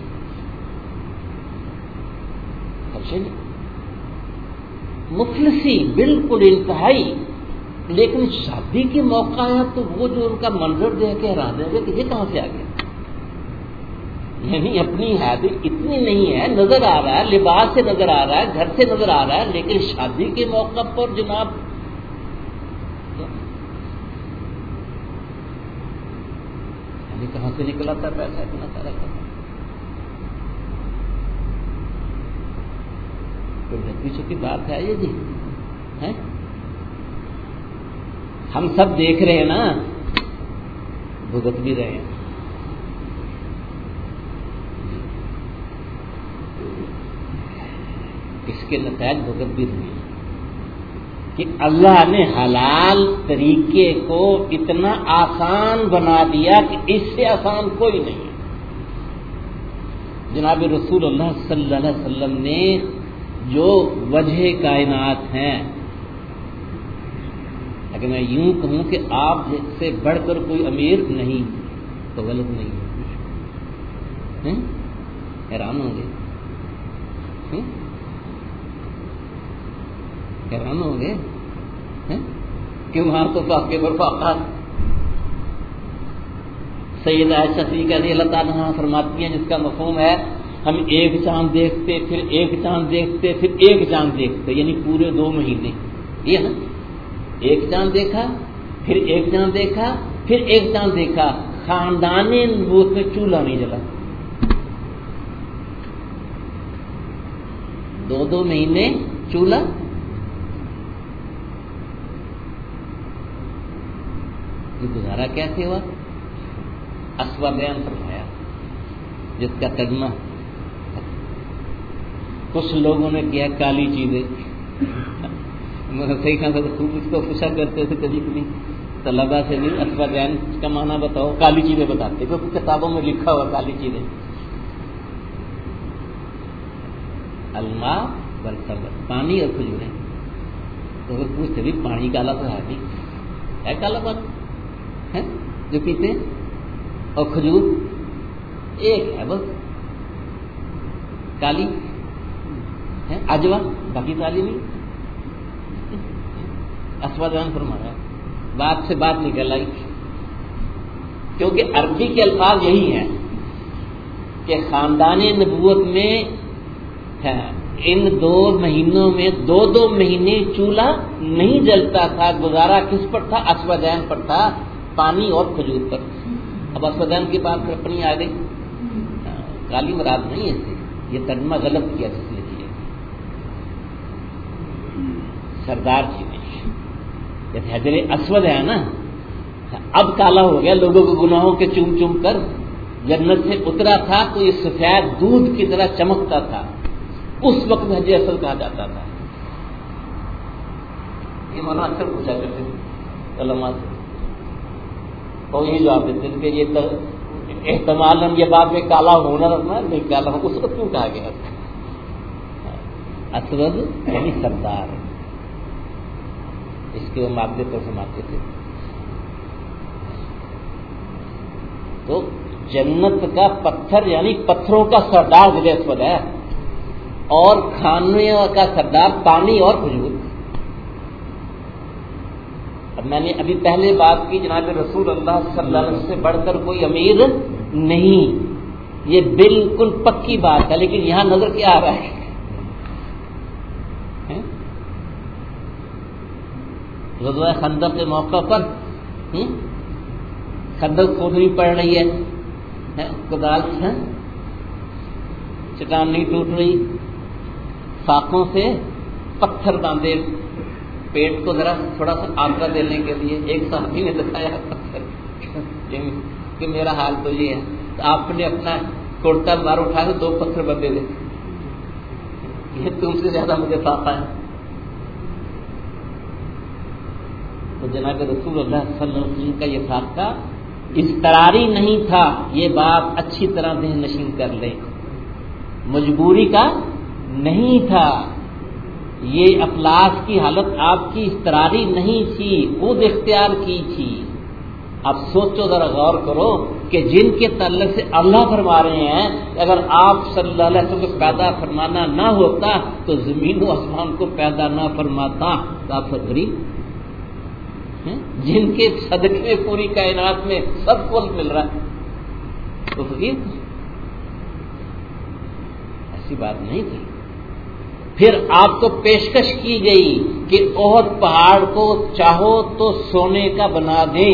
[SPEAKER 1] مفلسی بالکل انتہائی. لیکن شادی کے موقع ہے تو وہ جو ان کا منظر دیکھ کے حیران رہے گا کہ یہ کہاں سے آ گیا. یعنی اپنی حیثیت اتنی نہیں ہے، نظر آ رہا ہے، لباس سے نظر آ رہا ہے، گھر سے نظر آ رہا ہے، لیکن شادی کے موقع پر جناب یعنی کہاں سے نکلا تھا پیسہ اتنا سارا کا. کوئی پیچھے کی بات ہے یہ جی ہے؟ ہم سب دیکھ رہے ہیں نا، بھگت بھی رہے ہیں. اس کے نتائج بھگت بھی رہے ہیں کہ اللہ نے حلال طریقے کو اتنا آسان بنا دیا کہ اس سے آسان کوئی نہیں ہے. جناب رسول اللہ صلی اللہ علیہ وسلم نے جو وجہ کائنات ہیں، اگر میں یوں کہوں کہ آپ سے بڑھ کر کوئی امیر نہیں تو غلط نہیں ہے. حیران ہوں گے، حیران ہوں گے کہ وہاں تو فاقے پر فاقہ. سیدہ عائشہ صدیقہ رضی اللہ تعالیٰ عنہا فرماتی ہیں، جس کا مفہوم ہے ہم ایک چاند دیکھتے، پھر ایک چاند دیکھتے، پھر ایک چاند دیکھتے، یعنی پورے 2 مہینے. یہ نا ایک چاند دیکھا، پھر ایک چاند دیکھا، پھر ایک چاند دیکھا، خاندان نبوت میں چولہا نہیں جلا. 2 مہینے چولہا. یہ گزارا کیسے ہوا؟ اسوا بیان فرمایا جس کا ترجمہ کچھ لوگوں نے کیا کالی چیزیں. صحیح خان صاحب خوب اس کو پوچھا کرتے تھے کبھی کبھی طلبا سے بھی، اسوا بیان کا معنی بتاؤ، کالی چیزیں بتاتے کیونکہ کتابوں میں لکھا ہوا کالی چیزیں. الماء والخمر، پانی اور کھجوریں. تو وہ پوچھتے بھی پانی کالا تو ہے نہیں، ہے کالا پانی ہے جو پیتے، اور کھجور ایک ہے بس کالی ہے، اجوا باقی کالی نہیں. اسودان فرمایا، بات سے بات نکل آئی، کیونکہ عربی کے الفاظ یہی ہیں کہ خاندان نبوت میں ان 2 مہینوں میں 2 مہینے چولہا نہیں جلتا تھا. گزارا کس پر تھا؟ اسودین پر تھا، پانی اور کھجور پر. اب اسودین کی بات پھر اپنی آ گئی، کالی مراد نہیں ہے، یہ ترجمہ غلط کیا جس نے کیا، سردار جی نے جیسے حجر اسود ہے نا، اب کالا ہو گیا لوگوں کے گناہوں کے چوم چوم کر، جنت سے اترا تھا تو یہ سفید دودھ کی طرح چمکتا تھا، اس وقت حجر اسود کہا جاتا تھا۔ یہ مولانا اکثر پوچھا کرتے تھے علماء سے، اور یہ جواب دیتے تھے کہ یہ تو احتمال ہم یہ بات میں کالا ہونا رکھنا نہیں کالا ہو، اس وقت کیوں کہا گیا؟ اسود یعنی سردار، اس کے وہ مادے پر سماتے تھے۔ تو جنت کا پتھر یعنی پتھروں کا سردار حجر اسود ہے، اور کھانے کا سردار پانی اور کھجور۔ اب میں نے ابھی پہلے بات کی جناب رسول اللہ صلی اللہ علیہ وسلم سے بڑھ کر کوئی امیر نہیں، یہ بالکل پکی بات ہے، لیکن یہاں نظر کیا آ رہا ہے؟ غزوہ خندق کے موقع پر خندق کھودنی پڑ رہی ہے، کدال سے چٹان نہیں ٹوٹ رہی، ساکھوں سے پتھر باندھے پیٹ کو ذرا تھوڑا سا آسرا دینے کے لیے، ایک صحابی نے دکھایا پتھر کہ میرا حال تو یہ ہے، تو آپ نے اپنا کرتا بار اٹھا کے 2 پتھر بندے دے، یہ تم سے زیادہ مجھے ساتھ ہے۔ تو جناب رسول اللہ صلی اللہ علیہ وسلم کا یہ ساتھ اضطراری نہیں تھا، یہ بات اچھی طرح ذہن نشین کر لیں، مجبوری کا نہیں تھا، یہ افلاس کی حالت آپ کی اضطراری نہیں تھی، خود اختیار کی تھی۔ اب سوچو ذرا غور کرو کہ جن کے تعلق سے اللہ فرما رہے ہیں اگر آپ صلی اللہ علیہ وسلم کو پیدا فرمانا نہ ہوتا تو زمین و آسمان کو پیدا نہ فرماتا، تو آپ سب غریب، جن کے صدقے میں پوری کائنات میں سب کو مل رہا ہے تو فقیر، ایسی بات نہیں تھی۔ پھر آپ کو پیشکش کی گئی کہ احد پہاڑ کو چاہو تو سونے کا بنا دیں،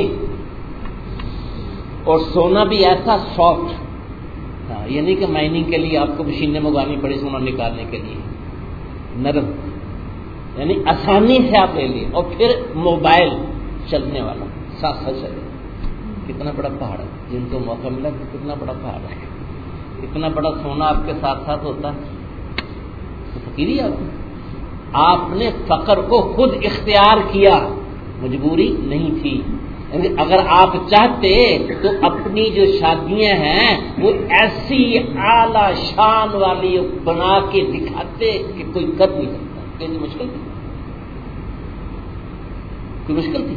[SPEAKER 1] اور سونا بھی ایسا سافٹ، یہ نہیں کہ مائننگ کے لیے آپ کو مشینیں منگوانی پڑی سونا نکالنے کے لیے، نرم، یعنی آسانی سے آپ لے لیے، اور پھر موبائل چلنے والا ساتھ ساتھ چلے۔ کتنا بڑا پہاڑ ہے، جن کو موقع ملا کہ کتنا بڑا پہاڑ ہے، اتنا بڑا سونا آپ کے ساتھ ساتھ ہوتا ہے تو فقیری آپ نے فقر کو خود اختیار کیا، مجبوری نہیں تھی۔ اگر آپ چاہتے تو اپنی جو شادیاں ہیں وہ ایسی اعلی شان والی بنا کے دکھاتے کہ کوئی کر نہیں سکتا، کیسی مشکل تھی؟ کوئی مشکل تھی؟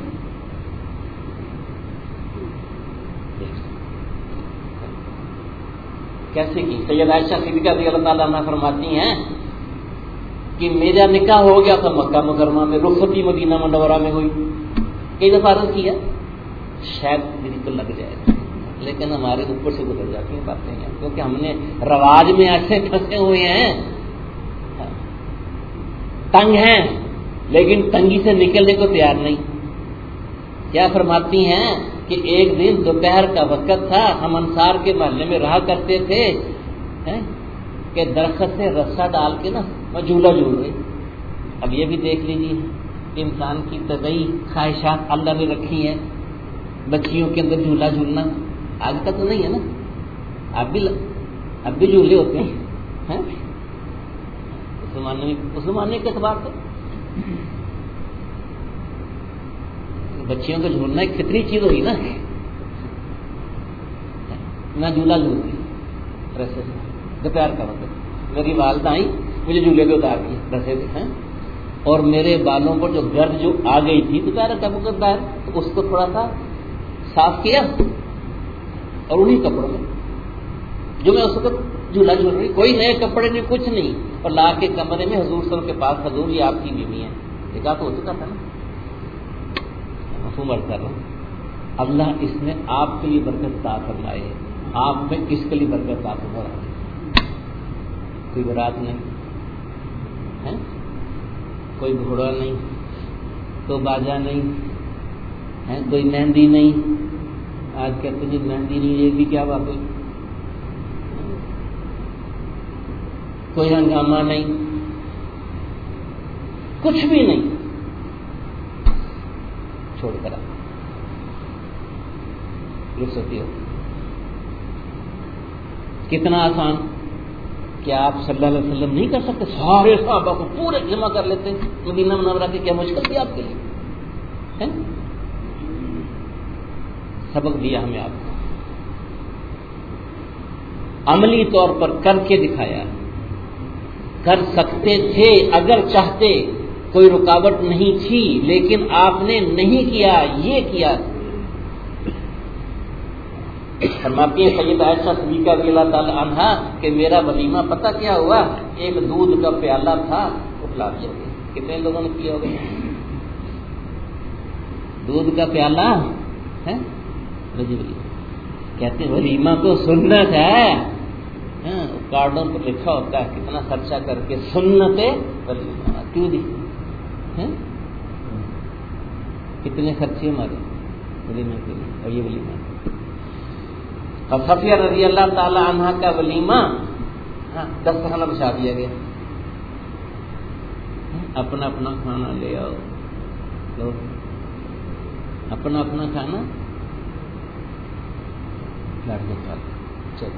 [SPEAKER 1] کیسے کی؟ سید عائشہ صدیقہ رضی اللہ تعالیٰ عنہا فرماتی ہیں کہ میرا نکاح ہو گیا تھا مکہ مکرمہ میں، رخصتی مدینہ منورہ میں ہوئی، کئی دفعہ عرض کیا شاید دل کو لگ جائے، لیکن ہمارے اوپر سے گزر جاتی ہیں باتیں ہیں، کیونکہ ہم نے رواج میں ایسے پھنسے ہوئے ہیں، تنگ ہیں لیکن تنگی سے نکلنے کو تیار نہیں۔ کیا فرماتی ہیں کہ ایک دن دوپہر کا وقت تھا، ہم انصار کے محلے میں رہا کرتے تھے کہ درخت سے رسا ڈال کے نا میں جھولا جھول رہی۔ اب یہ بھی دیکھ لیجیے کہ انسان کی طبعی خواہشات اللہ نے رکھی ہیں، بچیوں کے اندر جھولا جھولنا آج تک تو نہیں ہے نا، اب بھی جھولے ہوتے ہیں اس زمانے کے اعتبار سے بچیوں کو جھولنا ایک فطری چیز ہوئی نا، میں جھولا جھولتی رسے سے، دوپہر کا وقت میری والدہ آئی مجھے جھولے پہ اتار دیا رسے سے، اور میرے بالوں پر جو گرد جو آ گئی تھی دوپہر کا وقت باہر، اس کو تھوڑا سا صاف کیا، اور انہیں کپڑوں میں جو میں اس وقت جھولا جھول رہی، کوئی نئے کپڑے نہیں کچھ نہیں، اور لا کے کمرے میں حضور صلی اللہ علیہ وسلم کے پاس، حضور یہ آپ کی بیوی ہے، نکاح تو ہو چکا تھا نا، مفہوم عرض کر رہا ہوں۔ اللہ اس نے آپ کے لیے برکت عطا فرمائے، آپ میں کس کے لیے برکت عطا فرمائے؟ کوئی برات نہیں ہے، کوئی گھوڑا نہیں، کوئی باجا نہیں ہے، کوئی مہندی نہیں، آج کہتے ہیں مہندی نہیں، یہ بھی کیا بات ہے؟ کوئی ہنگامہ نہیں، کچھ بھی نہیں، چھوڑ کر رخصتی ہو۔ کتنا آسان کہ آپ صلی اللہ علیہ وسلم نہیں کر سکتے؟ سارے صحابہ کو پورے جمع کر لیتے ہیں مدینہ منورہ کی، کیا مشکل تھی آپ کے لیے؟ ہے؟ سبق دیا ہمیں آپ کو، عملی طور پر کر کے دکھایا۔ کر سکتے تھے اگر چاہتے، کوئی رکاوٹ نہیں تھی، لیکن آپ نے نہیں کیا، یہ کیا۔ فرماتی ہے سیدہ عائشہ صدیقہ رضی اللہ تعالی عنہا کہ میرا ولیمہ پتہ کیا ہوا؟ ایک دودھ کا پیالہ تھا، وہ پلا دیا گیا۔ کتنے لوگوں نے کیا ہوگا؟ دودھ کا پیالہ ہے کہتے ہیں ولیمہ تو سنت ہے، کارڈوں پر لکھا ہوتا ہے کتنا خرچہ کر کے سنت ولیمہ، کیوں دی کتنے خرچے ہمارے ولیمہ کے لیے، اور یہ ولیمہ صفیہ رضی اللہ تعالی عنہ کا ولیمہ دسترخوان بچھا دیا گیا، اپنا اپنا کھانا لے آؤ، لو اپنا اپنا کھانا بیٹھ کے کھا لو۔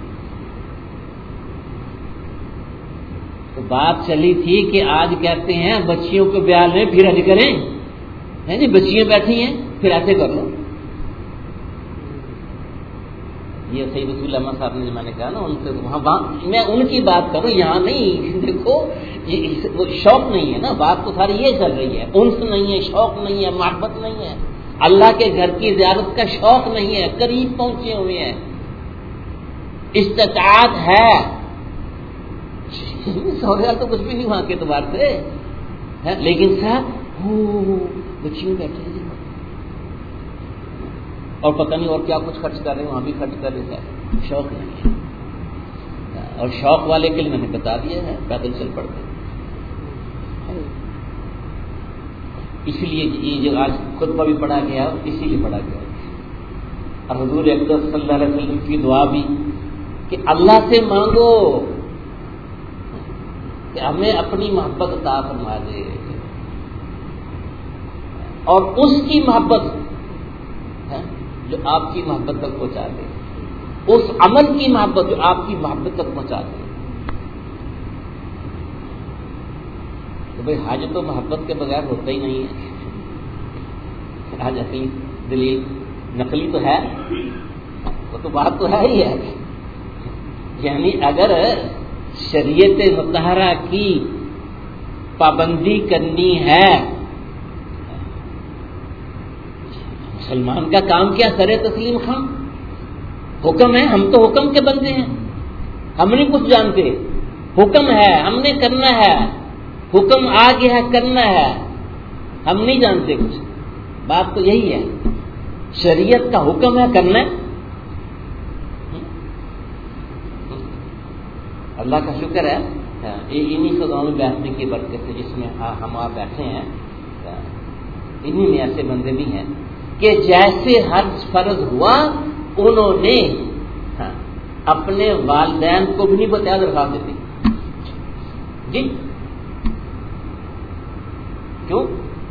[SPEAKER 1] تو بات چلی تھی کہ آج کہتے ہیں بچیوں کو بیاہ لیں پھر حج کریں، ہے جی بچیاں بیٹھی ہیں پھر ایسے کر لو۔ یہ سید رسول اللہ صاحب نے میں نے کہا نا ان سے، وہاں میں ان کی بات کروں، یہاں نہیں۔ دیکھو وہ شوق نہیں ہے نا، بات تو ساری یہ چل رہی ہے، انس نہیں ہے، شوق نہیں ہے، محبت نہیں ہے، اللہ کے گھر کی زیارت کا شوق نہیں ہے، قریب پہنچے ہوئے ہیں، استطاعت ہے۔ سوال تو کچھ بھی نہیں وہاں کے اعتبار سے، لیکن صاحب بچیوں بیٹھے ہیں اور پتہ نہیں اور کیا کچھ خرچ کر رہے ہیں، وہاں بھی خرچ کر رہے ہیں، شوق نہیں ہے۔ اور شوق والے کے لیے میں نے بتا دیا ہے پیدل چل پڑتے، اسی لیے یہ جو آج خطبہ بھی پڑھا گیا اسی لیے پڑھا گیا، اور حضور اقدس صلی اللہ علیہ وسلم کی دعا بھی کہ اللہ سے مانگو کہ ہمیں اپنی محبت عطا فرما دے، اور اس کی محبت جو آپ کی محبت تک پہنچا دے، اس عمل کی محبت جو آپ کی محبت تک پہنچا دے۔ تو بھائی حج تو محبت کے بغیر ہوتا ہی نہیں ہے، حج اصلی دلیل نقلی تو ہے، وہ تو بات تو ہے ہی ہے، یعنی اگر شریعت مطہرہ کی پابندی کرنی ہے، مسلمان کا کام کیا سر تسلیم خان، حکم ہے، ہم تو حکم کے بندے ہیں، ہم نہیں کچھ جانتے، حکم ہے ہم نے کرنا ہے، حکم آ گیا ہے کرنا ہے، ہم نہیں جانتے کچھ، بات تو یہی ہے، شریعت کا حکم ہے کرنا ہے۔ اللہ کا شکر ہے انہی خداؤں میں بیٹھنے کی برکت سے جس میں ہم آپ بیٹھے ہیں، انہی میں ایسے بندے بھی ہیں کہ جیسے حج فرض ہوا انہوں نے اپنے والدین کو بھی نہیں بتایا درخواست دیتی جی، کیوں؟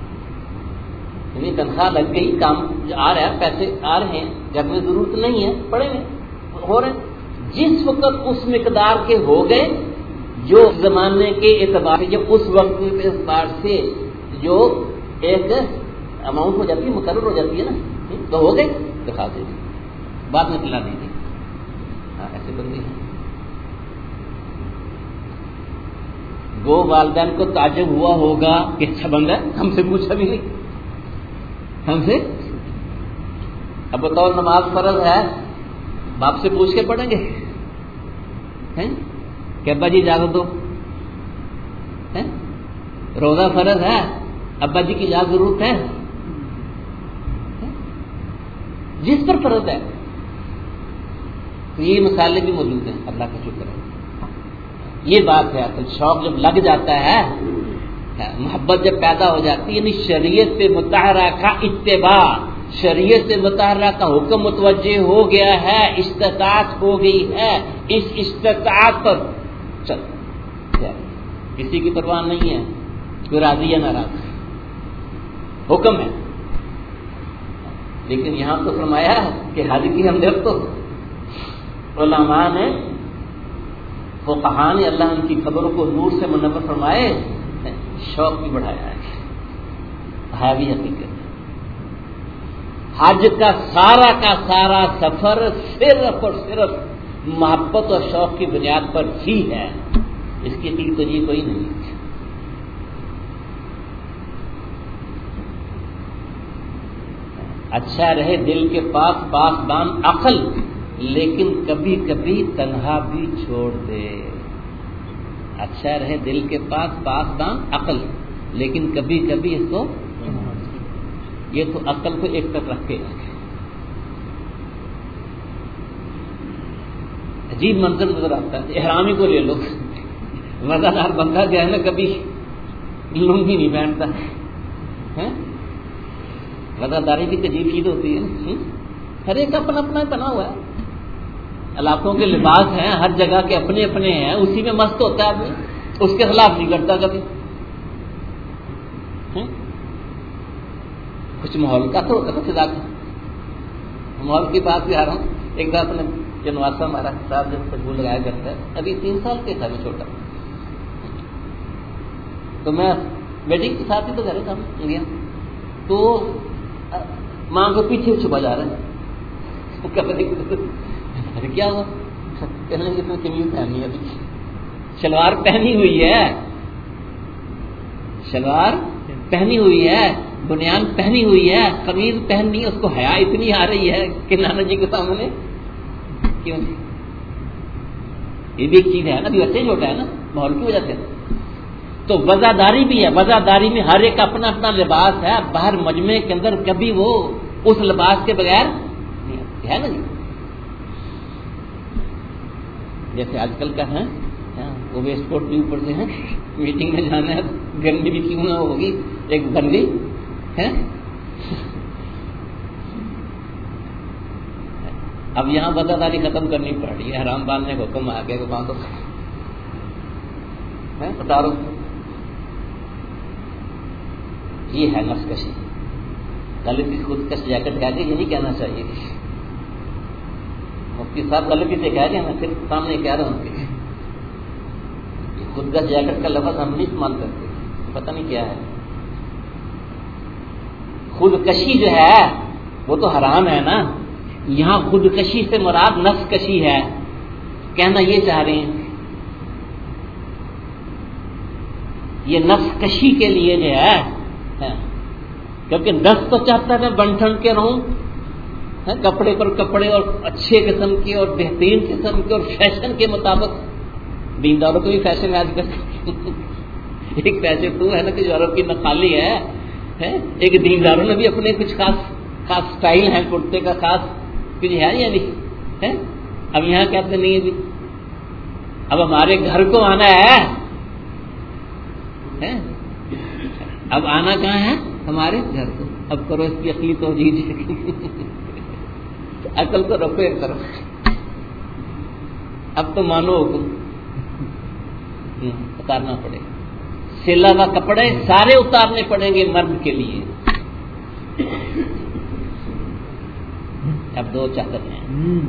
[SPEAKER 1] تنخواہ لگ گئی، کام آ رہا ہے، پیسے آ رہے ہیں، گھر میں ضرورت نہیں ہے، پڑے ہوئے ہو رہے ہیں، جس وقت اس مقدار کے ہو گئے جو زمانے کے اعتبار سے، جب اس وقت کے اعتبار سے جو ایک اماؤنٹ ہو جاتی ہے، مقرر ہو جاتی ہے نا، تو ہو گئے دکھا دے، بعد میں کھلا دیجیے، ایسے بندے ہیں۔ وہ والدین کو تعجب ہوا ہوگا کہ اچھا بندہ ہے، ہم سے پوچھا بھی نہیں، ہم سے اب بطور نماز فرض ہے، باپ سے پوچھ کے پڑھیں گے کہ ابا جی اجازت دو، روزہ فرض ہے، ابا جی کی اجازت ضرورت ہے، جس پر فرض ہے۔ تو یہ مسائلے بھی موجود ہیں، اللہ کا شکر ہے۔ یہ بات ہے، اصل شوق جب لگ جاتا ہے، محبت جب پیدا ہو جاتی ہے، یعنی شریعت پہ مطہرہ کا اتباع، شریعت مطہرہ کا حکم متوجہ ہو گیا ہے، استطاعت ہو گئی ہے، اس استطاعت پر چل، کسی کی پرواہ نہیں ہے کوئی راضی یا ناراض، حکم ہے۔ لیکن یہاں تو فرمایا کہ حج کی ہم دیکھ تو علماء نے، فقہاء نے، اللہ ان کی قبروں کو نور سے منور فرمائے، شوق بھی بڑھایا ہے بھی حقیقت۔ حج کا سارا سفر صرف اور صرف محبت اور شوق کی بنیاد پر ہی ہے، اس کی تیر تجیح کوئی نہیں۔ اچھا رہے دل کے پاس پاسبان عقل، لیکن کبھی کبھی تنہا بھی چھوڑ دے۔ اچھا رہے دل کے پاس پاسبان عقل، لیکن کبھی کبھی اس کو، یہ تو عقل کو ایک طرف رکھ کے، عجیب منظر نظر آتا ہے۔ احرامی کو لے لو، وزادار بندہ جو ہے نا کبھی لنگی نہیں پہنتا ہے، وزاداری بھی عجیب چیز ہوتی ہے، ہر ایک اپنا اپنا بنا ہوا ہے، علاقوں کے لباس ہیں، ہر جگہ کے اپنے اپنے ہیں، اسی میں مست ہوتا ہے آدمی، اس کے خلاف نہیں کرتا کبھی۔ کچھ ماحول کا تو ہوتا ہے، خدا کا ماحول کی بات بھی آ رہا ہوں۔ ایک بار اپنے جنواسا ہمارا صاحب جب تک بول لگایا کرتا ہے، ابھی 3 سال کے تھا، میں چھوٹا، تو میں بیٹی کے ساتھ ہی تو گھر کام گیا، تو ماں کو پیچھے چھپا جا رہا ہے، کیا ہوا؟ کہنے لگے اس میں کمیز پہنی ہے، ابھی شلوار پہنی ہوئی ہے، شلوار پہنی ہوئی ہے، بنیان پہنی ہوئی ہے، قمیض پہننی ہے، اس کو حیا اتنی آ رہی ہے کہ نانا جی کے سامنے کیوں؟ یہ بھی ایک چیز ہے نا، بھی بچے چھوٹا ہے نا، ماحول کی وجہ سے۔ تو وزاداری بھی ہے، وزاداری میں ہر ایک اپنا اپنا لباس ہے، باہر مجمع کے اندر کبھی وہ اس لباس کے بغیر نہیں ہے نا جی۔ جیسے آج کل کا ہے وہ ویسٹ کوٹ بھی اوپر سے ہے، میٹنگ میں جانا ہے، گندی بھی کیوں نہ ہوگی، ایک بندی ہے۔ اب یہاں وزاداری ختم کرنی پڑ رہی ہے، حرام باندھنے کا حکم آ گیا کہ باندھو، بتا رہا ہوں، یہ ہے نفس کشی۔ غلطی خود کش جیکٹ کہہ کے یہ نہیں کہنا چاہیے، مفتی صاحب غلطی سے کہہ رہے ہیں، میں صرف سامنے کہہ رہا ہوں کہ خود کش جیکٹ کا لفظ ہم نہیں استعمال کرتے، پتہ نہیں کیا ہے۔ خود کشی جو ہے وہ تو حرام ہے نا، یہاں خود کشی سے مراد نفس کشی ہے، کہنا یہ چاہ رہے ہیں یہ نفس کشی کے لیے جو ہے، کیونکہ نفس تو چاہتا ہے میں بن ٹھن کے رہوں، کپڑے پر کپڑے اور اچھے قسم کے اور بہترین قسم کے اور فیشن کے مطابق۔ دینداروں کو بھی فیشن آج کل ایک فیشن تو ہے نا کہ جو عرب کی نقالی ہے، ایک دینداروں نے بھی اپنے کچھ خاص سٹائل ہیں، کرتے کا خاص کچھ ہے یا نہیں ہے؟ اب یہاں کہتے نہیں ہے بھی، اب ہمارے گھر کو آنا ہے، اب آنا کہاں ہے؟ ہمارے گھر کو۔ اب کرو اس کی عقلی توجیہ، عقل تو رکھو ایک طرف، اب تو مانو حکم اتارنا پڑے گا، سلا و کپڑے سارے اتارنے پڑیں گے مرد کے لیے۔ اب 2 چادر ہیں،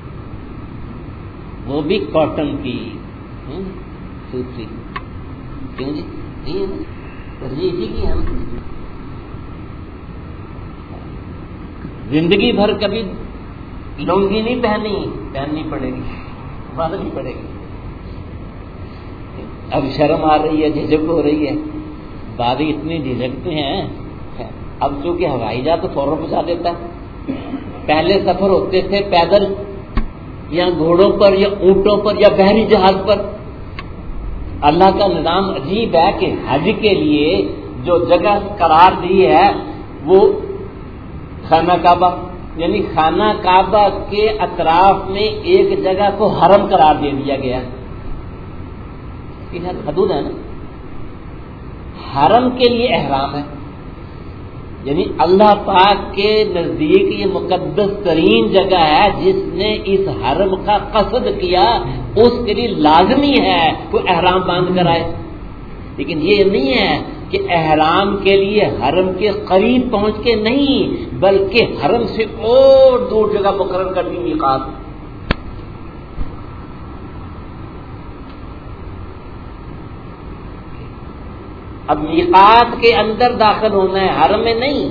[SPEAKER 1] وہ بھی کاٹن کی، سوتری، کیوں جی؟ ترجیح اسی کی ہم زندگی بھر کبھی لنگی نہیں پہننی پڑے گی، باندھنی پڑے گی۔ اب شرم آ رہی ہے، جھجک ہو رہی ہے، بعد اتنے جھجکتے ہیں، اب چونکہ ہوائی جہاز تو فوراً پہنچا دیتا ہے، پہلے سفر ہوتے تھے پیدل یا گھوڑوں پر یا اونٹوں پر یا بحری جہاز پر۔ اللہ کا نظام عجیب ہے کہ حج کے لیے جو جگہ قرار دی ہے وہ خانہ کعبہ، یعنی خانہ کعبہ کے اطراف میں ایک جگہ کو حرم قرار دے دیا گیا، حدود ہے نا، حرم کے لیے احرام ہے، یعنی اللہ پاک کے نزدیک یہ مقدس ترین جگہ ہے. جس نے اس حرم کا قصد کیا اس کے لیے لازمی ہے کوئی احرام باندھ کر آئے. لیکن یہ نہیں ہے کہ احرام کے لیے حرم کے قریب پہنچ کے نہیں، بلکہ حرم سے اور دور جگہ مقرر کر دی میقات. اب میقات کے اندر داخل ہونا ہے، حرم میں نہیں.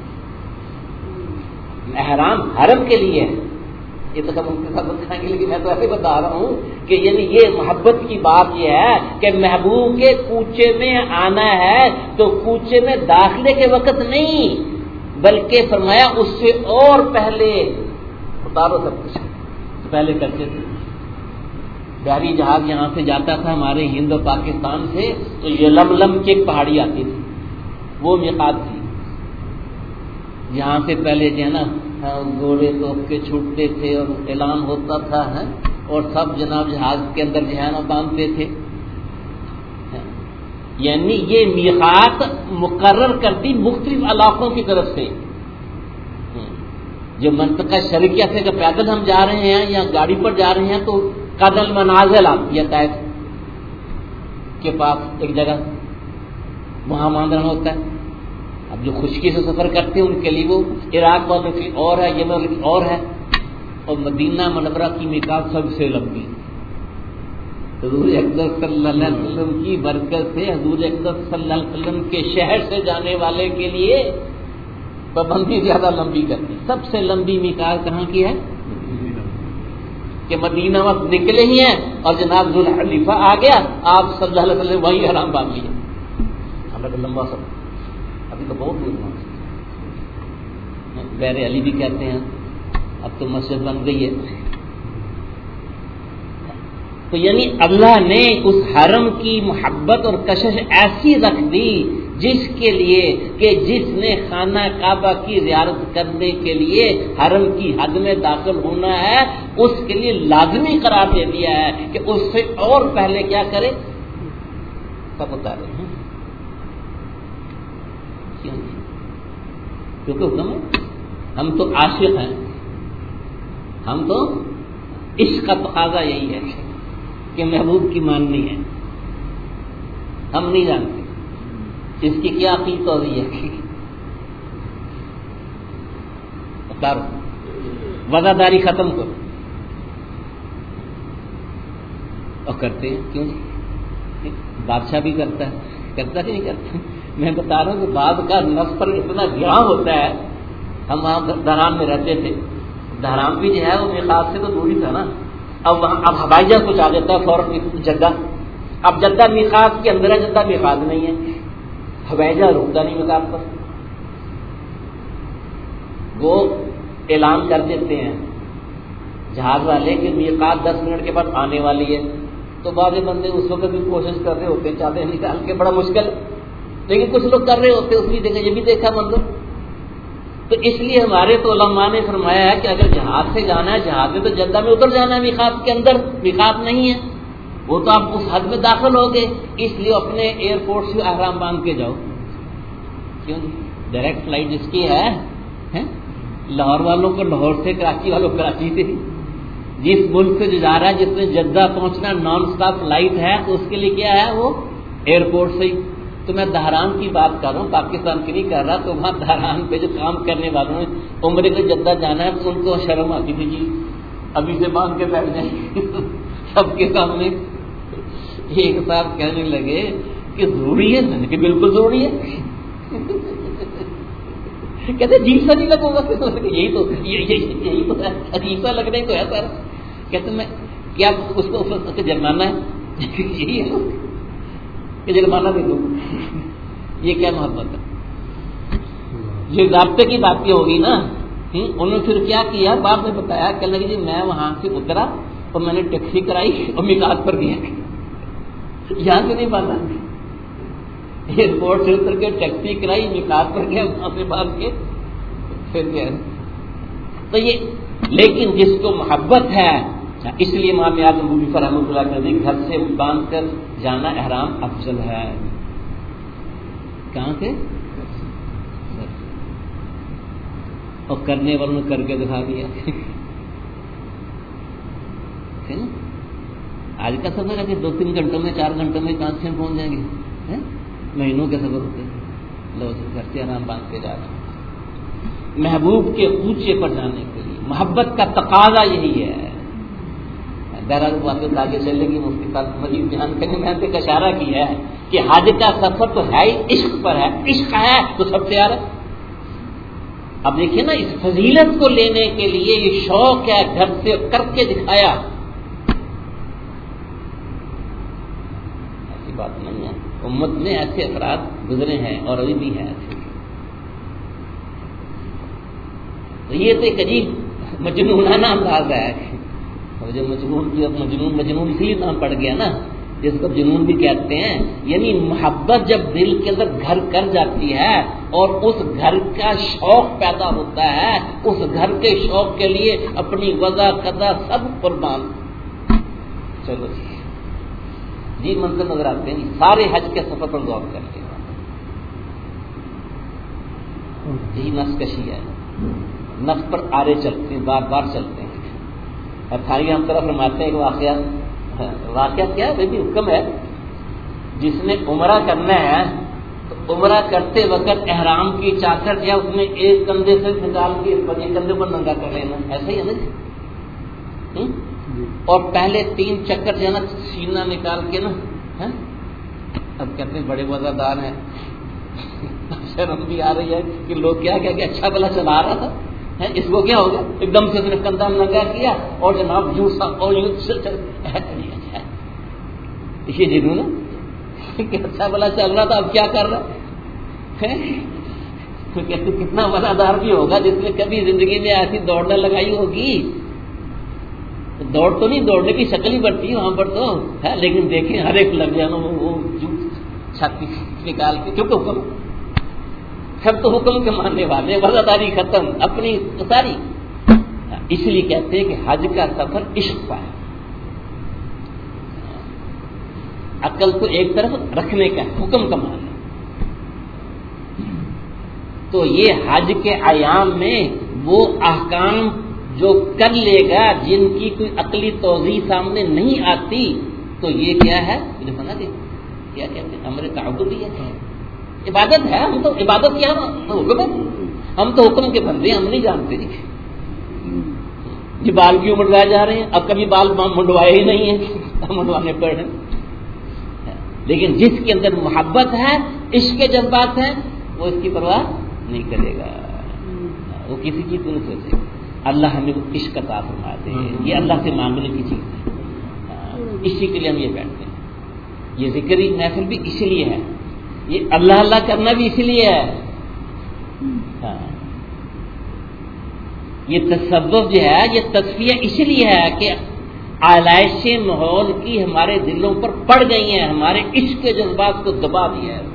[SPEAKER 1] احرام حرم کے لیے ہے. یہ تو سب ان کے ساتھ بتائیں گے، لیکن میں تو ایسے بتا رہا ہوں کہ یعنی یہ محبت کی بات یہ ہے کہ محبوب کے کوچے میں آنا ہے تو کوچے میں داخلے کے وقت نہیں، بلکہ فرمایا اس سے اور پہلے اتارو سب کچھ پہلے کرتے تھے. بحری جہاز یہاں سے جاتا تھا ہمارے ہند و پاکستان سے، تو یہ لملم کی ایک پہاڑی آتی تھی، وہ میقات تھی. یہاں سے پہلے جو ہے نا گھوڑے توپ کے چھوٹتے تھے اور اعلان ہوتا تھا اور سب جناب جہاز کے اندر جو ہے نا باندھتے تھے. یعنی یہ میقات مقرر کرتی مختلف علاقوں کی طرف سے. جو منطقہ شرقیہ سے اگر پیدل ہم جا رہے ہیں یا گاڑی پر جا رہے ہیں تو قدل منازل آتی ہے طائف کے پاس ایک جگہ، وہاں باندھنا ہوتا ہے. اب جو خشکی سے سفر کرتے ہیں ان کے لیے وہ عراق والوں کی اور ہے، یمن والوں کی اور ہے. اور مدینہ منورہ کی میقات سب سے لمبی. حضور اکرم صلی اللہ علیہ وسلم کی برکت سے حضور اکرم صلی اللہ علیہ وسلم کے شہر سے جانے والے کے لیے پابندی زیادہ لمبی کرتی. سب سے لمبی میقات کہاں کی ہے؟ کہ مدینہ وقت نکلے ہی ہیں اور جناب ذوالحلیفہ آ گیا، آپ صلی اللہ علیہ وسلم وہیں احرام باندھ لیا. حالانکہ لمبا سفر ابھی تو بہت دور ہے. بحر علی بھی کہتے ہیں، اب تو مسجد بن گئی ہے. تو یعنی اللہ نے اس حرم کی محبت اور کشش ایسی رکھ دی جس کے لیے کہ جس نے خانہ کعبہ کی زیارت کرنے کے لیے حرم کی حد میں داخل ہونا ہے اس کے لیے لازمی قرار دے دیا ہے کہ اس سے اور پہلے کیا کرے. سب بتا رہے ہیں کیونکہ حکم ہے. ہم تو عاشق ہیں، ہم تو عشق کا تقاضا یہی ہے کہ محبوب کی ماننی ہے. ہم نہیں جانتے اس کی کیا عقیدت ہو رہی ہے. اتارو وزاداری ختم کرو. اور کرتے ہیں کیوں؟ بادشاہ بھی کرتا ہے، کرتا کہ نہیں کرتا. میں بتا رہا ہوں کہ بعض کا نفس پر اتنا گراں ہوتا ہے. ہم وہاں دہرام میں رہتے تھے، دہرام بھی جو ہے وہ میقات سے تو دوری تھا نا. اب وہاں اب ہوائی جہاز کچھ آ جاتا ہے فوراً جدہ. اب جدہ میقات کے اندر ہے، جدہ میقات نہیں ہے. ہوائی جہاز رکتا نہیں میقات پر. وہ اعلان کر دیتے ہیں جہاز والے کہ میقات 10 منٹ کے بعد آنے والی ہے. تو بعض بندے اس وقت بھی کوشش کر رہے ہوتے ہیں چادر نکال کے، بڑا مشکل، لیکن کچھ لوگ کر رہے ہوتے ہیں. اس کی جگہ یہ بھی دیکھا منظر. تو اس لیے ہمارے تو علماء نے فرمایا ہے کہ اگر جہاز سے جانا ہے، جہاز میں تو جدہ میں اتر جانا ہے، میقات کے اندر میقات نہیں ہے. وہ تو آپ اس حد میں داخل ہو گئے، اس لیے اپنے ایئرپورٹ سے احرام باندھ کے جاؤ. کیوں؟ ڈائریکٹ فلائٹ جس کی ہے لاہور والوں کو لاہور سے، کراچی والوں کو کراچی سے. جس ملک سے جو جا رہا ہے جس میں جدہ پہنچنا نان اسٹاپ فلائٹ ہے تو اس کے لیے کیا ہے وہ ایئرپورٹ سے ہی. تو میں دہرام کی بات کر رہا ہوں، پاکستان کی نہیں کر رہا. تو وہاں دہرام پہ جو کام کرنے والوں نے عمرے کو جدہ جانا ہے تو ان کو شرم آتی تھی جی ابھی سے باندھ کے بیٹھ جائیں سب کے سامنے. ایک صاحب کہنے لگے کہ ضروری ہے، میں نے کہ بالکل ضروری ہے. کہتے جیب سا نہیں لگوں گا. یہی تو ہے، عجیب سا لگ رہا تو ہے سر. کہتے میں کیا اس کو جرمانہ ہے یہی ہے کہ جرمانہ دے دوں. یہ کیا محبت ہے؟ یہ ضابطے کی باتیں ہوگی نا. انہوں نے پھر کیا کیا بعد میں بتایا، کہنے لگے جی میں وہاں سے اترا اور میں نے ٹیکسی کرائی اور میقات پر گیا. یہاں سے نہیں باندھا، ایئرپورٹ سے اتر کے ٹیکسی کرائی، میقات پر گیا، وہاں سے باندھ کے پھر گیا. تو یہ لیکن جس کو محبت ہے، اس لیے امام اعظم ابو حنیفہ رحمۃ اللہ کے نزدیک گھر سے باندھ کر جانا احرام افضل ہے. کہاں سے؟ اور کرنے والوں نے کر کے دکھا دیا. آج کا سفر ہے کہ 2-3 گھنٹوں میں 4 گھنٹوں میں کہاں سے پہنچ جائیں گے. مہینوں کے سفر ہوتے ہیں. لو گھر سے آرام باندھ کے جا رہے ہیں محبوب کے اونچے پر جانے کے لیے. محبت کا تقاضا یہی ہے. بہرحال باتیں آگے چلے گی, مفتی صاحب مزید بیان کرنے میں نے ایک اشارہ کیا ہے کہ حج کا سفر تو ہے ہی عشق پر ہے. عشق ہے تو سب تیار ہے. اب دیکھیے نا, اس فضیلت کو لینے کے لیے یہ شوق ہے, گھر سے کر کے دکھایا. ایسی بات نہیں ہے, امت میں ایسے افراد گزرے ہیں اور ابھی بھی ہیں ایسے. تو یہ تو ایک عجیب مجنونانہ انداز ہے. جو مجنون کی مجنون اسی نام پڑ گیا نا, جس کو جنون بھی کہتے ہیں. یعنی محبت جب دل کے اندر گھر کر جاتی ہے اور اس گھر کا شوق پیدا ہوتا ہے, اس گھر کے شوق کے لیے اپنی وضع قضا سب قربان. چلو جی منظر نظر آتے ہیں. سارے حج کے سفر پر غور کر کے یہی نفس کشی ہے. نفس پر آرے چلتے ہیں, بار بار چلتے ہیں. اتھاری ہم طرف فرماتے ہیں کہ واقعہ کیا ہے بھائی, حکم ہے جس نے عمرہ کرنا ہے تو عمرہ کرتے وقت احرام کی چادر جو ہے اس میں ایک کندھے سے نکال کے اس پر ایک کندھے پر ننگا کر لینا. ایسا ہی ہے نا جی. اور پہلے 3 چکر جو ہے نا سینہ نکال کے نا, اب کہتے ہیں بڑے وزادار ہیں, شرم بھی آ رہی ہے کہ لوگ کیا کہ اچھا بلا چلا رہا تھا, اس کو کیا ہوگا ایک دم سے کندھا ننگا کیا اور جناب یوں سا اور یوں یہ جنون ہے کہ اچھا بلا چل رہا تھا, اب کیا کر رہا ہے. تو کہتے کتنا وفادار بھی ہوگا جس نے کبھی زندگی میں ایسی دوڑنے لگائی ہوگی. دوڑ تو نہیں, دوڑنے کی شکل ہی بڑھتی ہے وہاں پر تو ہے, لیکن دیکھیں ہر ایک لگ جانا وہ چھاتی نکال کے, کیونکہ حکم سب تو حکم کے ماننے والے, وفاداری ختم اپنی ساری. اس لیے کہتے ہیں کہ حج کا سفر عشق کا ہے. عقل کو ایک طرف رکھنے کا حکم کا مان ہے. تو یہ حج کے ایام میں وہ احکام جو کر لے گا جن کی کوئی عقلی توضیح سامنے نہیں آتی, تو یہ کیا ہے مجھے سنا کہ کیا کہتے ہیں امر تعبدیت ہے, عبادت ہے. ہم تو عبادت کیا حکم ہے, ہم تو حکم کے بندے, ہم نہیں جانتے جی بال کیوں منڈوائے جا رہے ہیں. اب کبھی بال منڈوائے ہی نہیں ہیں, منڈوانے پڑ رہے ہیں. لیکن جس کے اندر محبت ہے, عشق کے جذبات ہیں, وہ اس کی پرواہ نہیں کرے گا, وہ کسی چیز کو نہیں سوچے. اللہ ہمیں عشق عطا فرما دے, یہ اللہ سے مانگنے کی چیز ہے. اسی کے لیے ہم یہ بیٹھتے ہیں. یہ ذکری محفل بھی اسی لیے ہے, یہ اللہ اللہ کرنا بھی اسی لیے ہے. یہ تصوف جو ہے, یہ تصفیہ اسی لیے ہے کہ آلائش ماحول کی ہمارے دلوں پر پڑ گئی ہیں, ہمارے عشق کے جذبات کو دبا دیا ہے.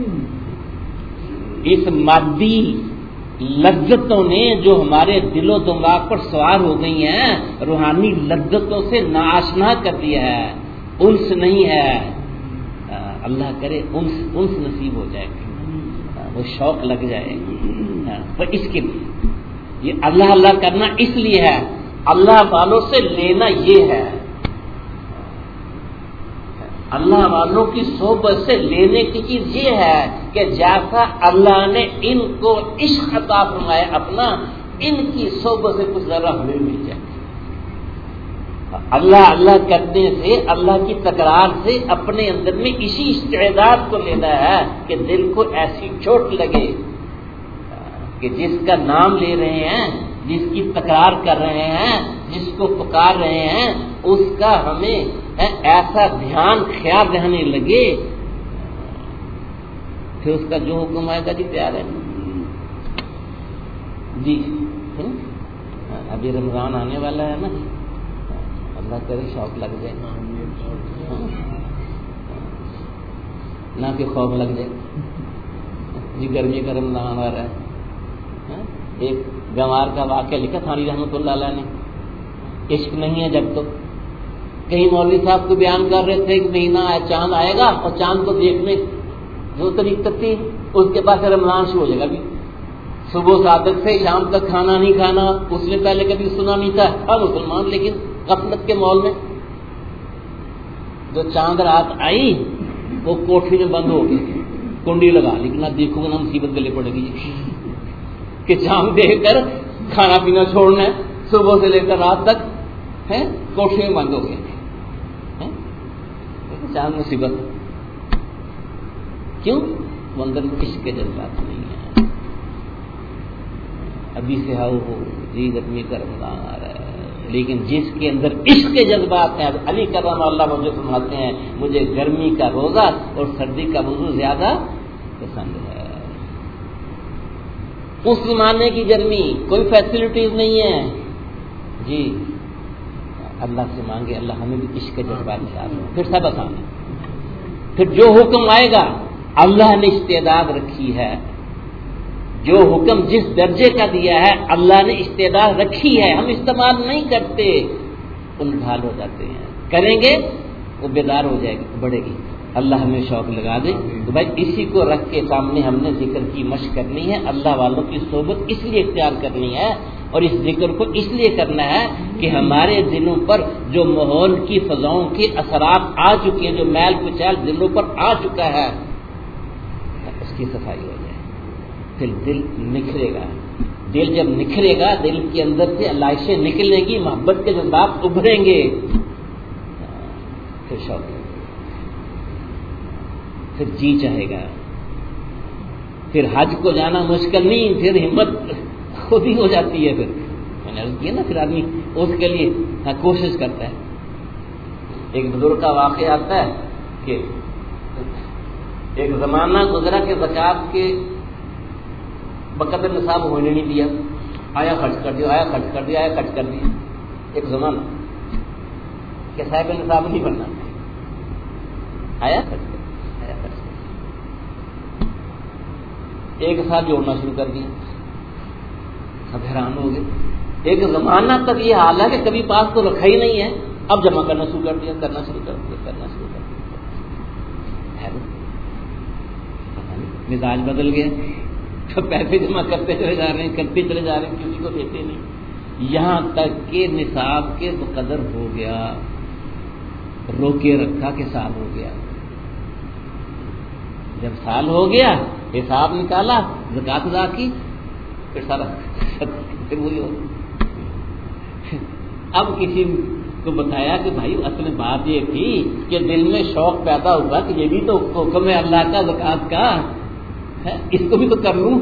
[SPEAKER 1] اس مادی لذتوں نے جو ہمارے دل و دماغ پر سوار ہو گئی ہیں, روحانی لذتوں سے ناآشنا کر دیا ہے. انس نہیں ہے, اللہ کرے انس نصیب ہو جائے گا, وہ شوق لگ جائے گی. پر اس کے لیے یہ اللہ اللہ کرنا اس لیے ہے, اللہ والوں سے لینا یہ ہے. اللہ والوں کی صحبت سے لینے کی چیز یہ ہے کہ جیسا اللہ نے ان کو عشق عطا فرمایا اپنا, ان کی صحبت سے کچھ ذرا ہمیں مل جائے. اللہ اللہ کرنے سے, اللہ کی تکرار سے اپنے اندر میں اسی استعداد کو لینا ہے کہ دل کو ایسی چوٹ لگے کہ جس کا نام لے رہے ہیں, جس کی تکرار کر رہے ہیں, جس کو پکار رہے ہیں, اس کا ہمیں ایسا دھیان خیال رہنے لگے, پھر اس کا جو حکم آئے گا جی تیار ہے جی. ابھی رمضان آنے والا ہے نا, اللہ کرے شوق لگ جائے, نہ کہ خوف لگ جائے جی. گرمی کا رمضان آ رہا ہے. ایک گنوار کا واقعہ لکھا تھانی رحمۃ اللہ علیہ نے, عشق نہیں ہے جب تو. کہیں مولوی صاحب کو بیان کر رہے تھے کہ مہینہ چاند آئے گا اور چاند کو دیکھنے جو طریقت تھی, اس کے بعد رمضان شروع ہو جائے گا. ابھی صبح صادق سے شام تک کھانا نہیں کھانا، اس نے پہلے کبھی سنا نہیں تھا مسلمان، لیکن غفلت کے ماحول میں جو چاند رات آئی وہ کوٹھی میں بند ہو گئی، کنڈی لگا، لیکن اب دیکھو گے نا مصیبت گلے پڑے گی کہ چاند دیکھ کر کھانا پینا چھوڑنا ہے، صبح سے لے کر رات تک ہے کوٹھی میں بند ہو گئے، چاند مصیبت کیوں؟ وہ اندر میں عشق کے جذبات نہیں ہے۔ ابھی سے ہو جی گرمی کا رمضان آ رہا ہے، لیکن جس کے اندر عشق کے جذبات ہیں، علی کرم اللہ مجھے فرماتے ہیں مجھے گرمی کا روزہ اور سردی کا وضو زیادہ پسند ہے۔ اس زمانے کی گرمی کوئی فیسلٹیز نہیں ہے جی، اللہ سے مانگے اللہ ہمیں بھی عشق کے جذبات نصیب ہو، پھر سب آسان ہے۔ پھر جو حکم آئے گا اللہ نے استعداد رکھی ہے، جو حکم جس درجے کا دیا ہے اللہ نے استعداد رکھی ہے، ہم استعمال نہیں کرتے، انڈھال ہو جاتے ہیں، کریں گے وہ بیدار ہو جائے گی، بڑھے گی۔ اللہ ہمیں شوق لگا دے۔ تو بھائی اسی کو رکھ کے سامنے ہم نے ذکر کی مشق کرنی ہے، اللہ والوں کی صحبت اس لیے اختیار کرنی ہے اور اس ذکر کو اس لیے کرنا ہے کہ ہمارے دلوں پر جو ماحول کی فضاؤں کے اثرات آ چکے ہیں، جو میل کچیل دلوں پر آ چکا ہے، اس کی صفائی ہو جائے، پھر دل نکھرے گا۔ دل جب نکھرے گا، دل کے اندر سے علائشیں نکلے گی، محبت کے جذبات ابھریں گے، پھر شوق، پھر جی چاہے گا، پھر حج کو جانا مشکل نہیں، پھر ہمت خود ہی ہو جاتی ہے۔ پھر میں نے عرض کیا نا، پھر آدمی اس کے لیے کوشش کرتا ہے۔ ایک بزرگ کا واقعہ آتا ہے کہ ایک زمانہ گزرا کہ زکوٰۃ کے بقدر نصاب ہونے نہیں دیا، آیا خرچ کر دیا، آیا خرچ کر دیا، آیا خرچ کر دیا۔ ایک زمانہ کہ صاحب نصاب نہیں بننا، آیا خرچ کر دیا، آیا خرچ کر دیا، ایک ساتھ جوڑنا شروع کر دیا، سب حیران ہو گئے۔ ایک زمانہ تک یہ حال ہے کہ کبھی پاس تو رکھا ہی نہیں ہے، اب جمع کرنا شروع کر دیا، کرنا شروع کر دیا، کرنا شروع کر دیا، مزاج بدل گیا، پیسے جمع کرتے چلے جا رہے ہیں، کرتے چلے جا رہے ہیں، کسی کو دیتے نہیں، یہاں تک کہ نصاب کے بقدر ہو گیا، روکے رکھا کہ سال ہو گیا۔ جب سال ہو گیا حساب نکالا، زکوٰۃ ادا کی، پھر سارا پھر وہی ہو۔ اب کسی کو بتایا کہ بھائی اصل بات یہ تھی کہ دل میں شوق پیدا ہوا کہ یہ بھی تو حکم ہے اللہ کا زکوٰۃ کا، اس کو بھی تو کر لوں۔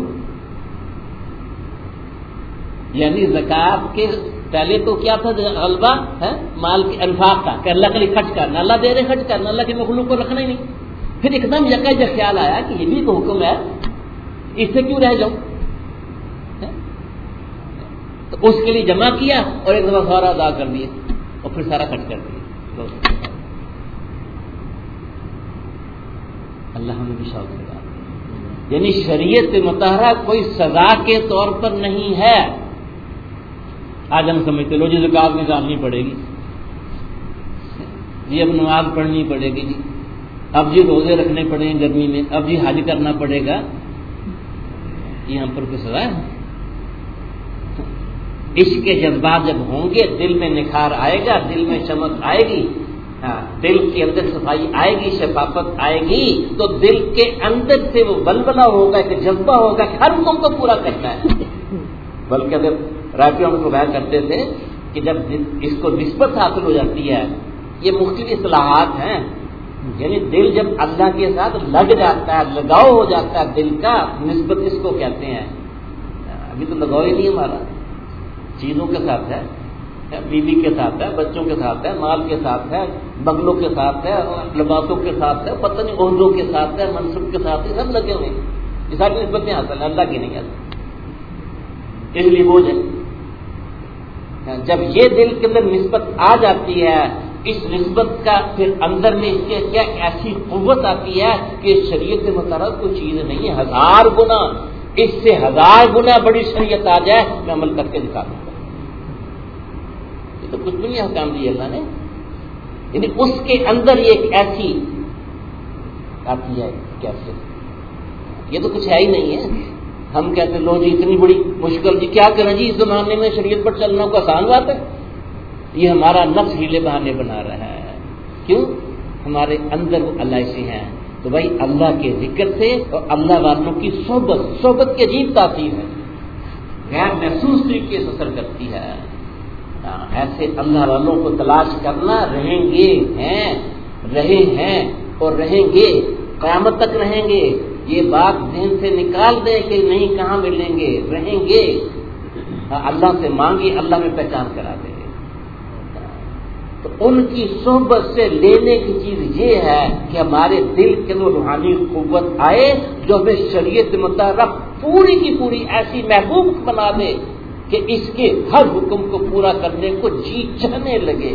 [SPEAKER 1] یعنی زکوٰۃ کے پہلے تو کیا تھا غلبہ ہے مال کے انفاق کا، کہ اللہ کے لیے خرچ کرنا، اللہ دے رہے خرچ کرنا، اللہ کے مخلوق کو رکھنا ہی نہیں۔ پھر ایک دم یکا جا خیال آیا کہ یہ بھی تو حکم ہے، اس سے کیوں رہ جاؤں، تو اس کے لیے جمع کیا اور ایک دفعہ سارا ادا کر دیا اور پھر سارا خرچ کر دیا۔ اللہ ہمیں بھی شوق لگا، یعنی شریعت مطہرہ کوئی سزا کے طور پر نہیں ہے۔ آج ہم سمجھتے لو جی زکوٰۃ نکالنی پڑے گی جی، اب نماز پڑھنی پڑے گی جی، اب جی روزے رکھنے پڑیں گے گرمی میں، اب جی حج کرنا پڑے گا، یہ ہم پر کوئی سزا ہے؟ عشق کے جذبات جب ہوں گے، دل میں نکھار آئے گا، دل میں چمک آئے گی، دل کے اندر صفائی آئے گی، شفافت آئے گی، تو دل کے اندر سے وہ بلبلہ ہوگا کہ جذبہ ہوگا کہ ہر حکم کو پورا کرنا ہے۔ بلکہ اگر راجی ہم کو بیان کرتے تھے کہ جب اس کو نسبت حاصل ہو جاتی ہے، یہ مختلف اصطلاحات ہیں، یعنی دل جب اللہ کے ساتھ لگ جاتا ہے، لگاؤ ہو جاتا ہے دل کا، نسبت اس کو کہتے ہیں۔ ابھی تو لگاؤ ہی نہیں ہمارا، چیزوں کے ساتھ ہے، بیوی کے ساتھ ہے، بچوں کے ساتھ ہے، مال کے ساتھ ہے، بنگلوں کے ساتھ ہے، لباسوں کے ساتھ ہے، پتہ نہیں عہدوں کے ساتھ ہے، منصب کے ساتھ ہے، سب لگے ہوئے ہیں، یہ ساری نسبتیں حاصل ہیں، اللہ کی نہیں آتی، اس لیے بوجھ ہے۔ جب یہ دل کے اندر نسبت آ جاتی ہے، اس نسبت کا پھر اندر میں اس کے کیا ایسی قوت آتی ہے کہ شریعت مطالعہ کوئی چیز نہیں ہے، 1000 گنا اس سے 1000 گنا بڑی شریعت آ جائے میں عمل کر کے دکھا دوں گا، یہ تو کچھ بھی نہیں حکام دی اللہ نے، یعنی اس کے اندر یہ ایک ایسی آتی ہے کیسے، یہ تو کچھ ہے ہی نہیں ہے، ہم کہتے لو جی اتنی بڑی مشکل، جی کیا کریں جی، اس زمانے میں شریعت پر چلنا کوئی آسان بات ہے؟ یہ ہمارا نفس ہیلے بہانے بنا رہا ہے. کیوں؟ ہمارے اندر وہ اللہ سے ہیں. تو بھائی اللہ کے ذکر سے اور اللہ والوں کی صحبت کی عجیب تاثیر ہے، غیر محسوس طریقے سے اثر کرتی ہے. ایسے اللہ والوں کو تلاش کرنا، رہیں گے، رہے ہیں اور رہیں گے، قیامت تک رہیں گے. یہ بات ذہن سے نکال دیں کہ نہیں کہاں ملیں گے، رہیں گے. اللہ سے مانگی، اللہ میں پہچان کرا دے. تو ان کی صحبت سے لینے کی چیز یہ ہے کہ ہمارے دل کے اندر روحانی قوت آئے جو ہمیں شریعت مطابق پوری کی پوری ایسی محبوب بنا دے کہ اس کے ہر حکم کو پورا کرنے کو جی چاہنے لگے.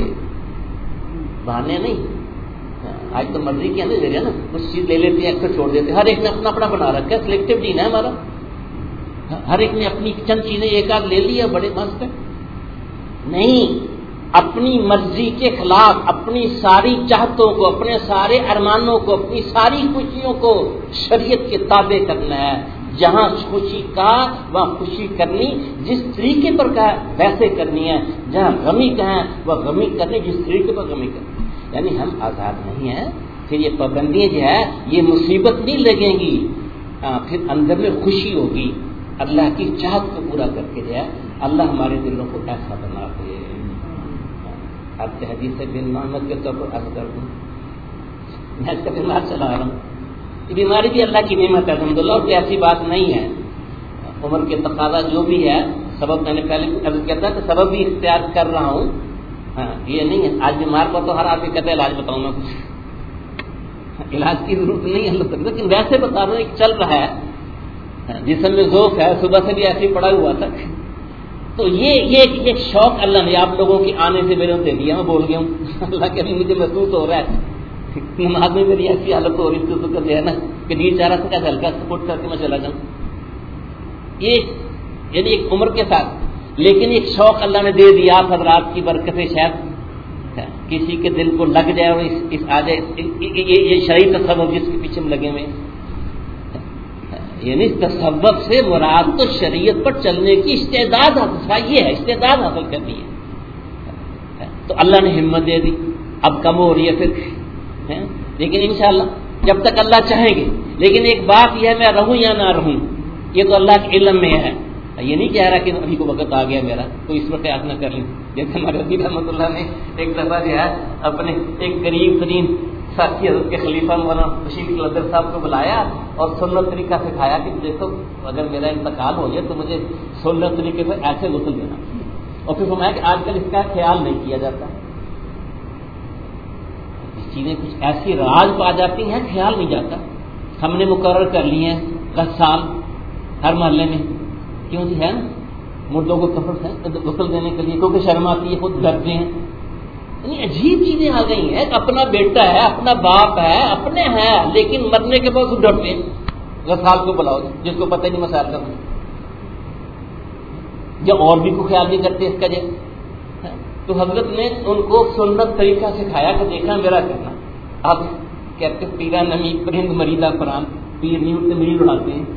[SPEAKER 1] بہانے نہیں. آج تو مرضی کیا نہیں لے رہے نا، کچھ چیز لے لیتے ہیں پھر چھوڑ دیتے ہیں. ہر ایک نے اپنا اپنا بنا رکھا ہے، سلیکٹو دین ہے ہمارا. ہر ایک نے اپنی چند چیزیں ایک آدھ لے لی ہے، بڑے مست ہے. نہیں، اپنی مرضی کے خلاف اپنی ساری چاہتوں کو، اپنے سارے ارمانوں کو، اپنی ساری خوشیوں کو شریعت کے تابع کرنا ہے. جہاں خوشی کا وہاں خوشی کرنی، جس طریقے پر کہا ویسے کرنی ہے. جہاں غمی کا ہے وہ غمی کرنی، جس طریقے پر غمی کرنی. یعنی ہم آزاد نہیں ہیں. پھر یہ پابندیاں جو ہے یہ مصیبت نہیں لگیں گی، پھر اندر میں خوشی ہوگی. اللہ کی چاہت کو پورا کر کے جو ہے اللہ ہمارے دلوں کو ایسا بنا دے. اب حدیث بن محمد کے طور پر عرض کر دوں، میں اس کا بیمار چلا رہا ہوں. یہ بیماری بھی اللہ کی نعمت ہے الحمدللہ، اور کوئی ایسی بات نہیں ہے. عمر کے تقاضا جو بھی ہے، سبب میں نے پہلے عرض کیا تھا کہ سبب بھی اختیار کر رہا ہوں. یہ نہیں ہے آج بیمار پر تو ہر آدمی کہتا ہے علاج بتاؤں میں کچھ. علاج کی ضرورت نہیں ہے اللہ تک، لیکن ویسے بتا رہا ہوں ایک چل رہا ہے. جسم میں ذوق ہے، صبح سے بھی ایسے ہی پڑا ہوا تھا. تو یہ ایک شوق اللہ نے آپ لوگوں کے آنے سے میرے دے دیا. میں بول گیا ہوں اللہ کے مجھے محسوس ہو رہا ہے. نماز میں میری ایسی حالت ہو رہی تھی تو ہے نا کہ دیر چارہ سے کیسے ہلکا سپورٹ کر کے میں چلا جاؤں. یہ یعنی ایک عمر کے ساتھ، لیکن ایک شوق اللہ نے دے دیا آپ حضرات کی برکت سے. شاید کسی کے دل کو لگ جائے اور اس آ جائے یہ شرعی تصوف جس کے پیچھے لگے ہوئے. یعنی تصوف سے مراد تو شریعت پر چلنے کی استعداد یہ ہے، استعداد حاصل کرنی ہے. تو اللہ نے ہمت دے دی. اب کم ہو رہی ہے پھر، لیکن انشاءاللہ جب تک اللہ چاہیں گے. لیکن ایک بات یہ ہے، میں رہوں یا نہ رہوں یہ تو اللہ کے علم میں ہے. یہ نہیں کہہ رہا کہ ابھی کو وقت آ گیا میرا تو اس پر قیاس نہ کر لیں. جیسے ہمارے رضی رحمۃ اللہ نے ایک دفعہ جو ہے اپنے ایک قریب ترین ساتھی حضرت کے خلیفہ مولانا بشیر القدر صاحب کو بلایا اور سنت طریقہ سکھایا کہ دیکھو اگر میرا انتقال ہو جائے تو مجھے سنت طریقے پر ایسے غسل دینا. اور پھر فرمایا کہ آج کل اس کا خیال نہیں کیا جاتا. چیزیں کچھ ایسی راز پا جاتی ہیں خیال نہیں جاتا. ہم نے مقرر کر لی ہیں 10 سال ہر محلے میں، کیوں جی ہے نا مردوں کو غسل دینے کے لیے، کیونکہ شرم آتی ہے، خود ڈرتے ہیں. یعنی عجیب چیزیں آ گئی ہیں. اپنا بیٹا ہے، اپنا باپ ہے، اپنے ہیں، لیکن مرنے کے بعد ڈرتے ہیں. غسال کو بلاؤ جس کو پتہ نہیں مسائل کا یا اور بھی کو خیال نہیں کرتے اس کا جے. تو حضرت نے ان کو سنت طریقہ سکھایا کہ دیکھنا میرا کرنا. آپ کہتے پیرا نمی پرند مریدہ فران، پیر نہیں اٹھتے مریض اڑاتے ہیں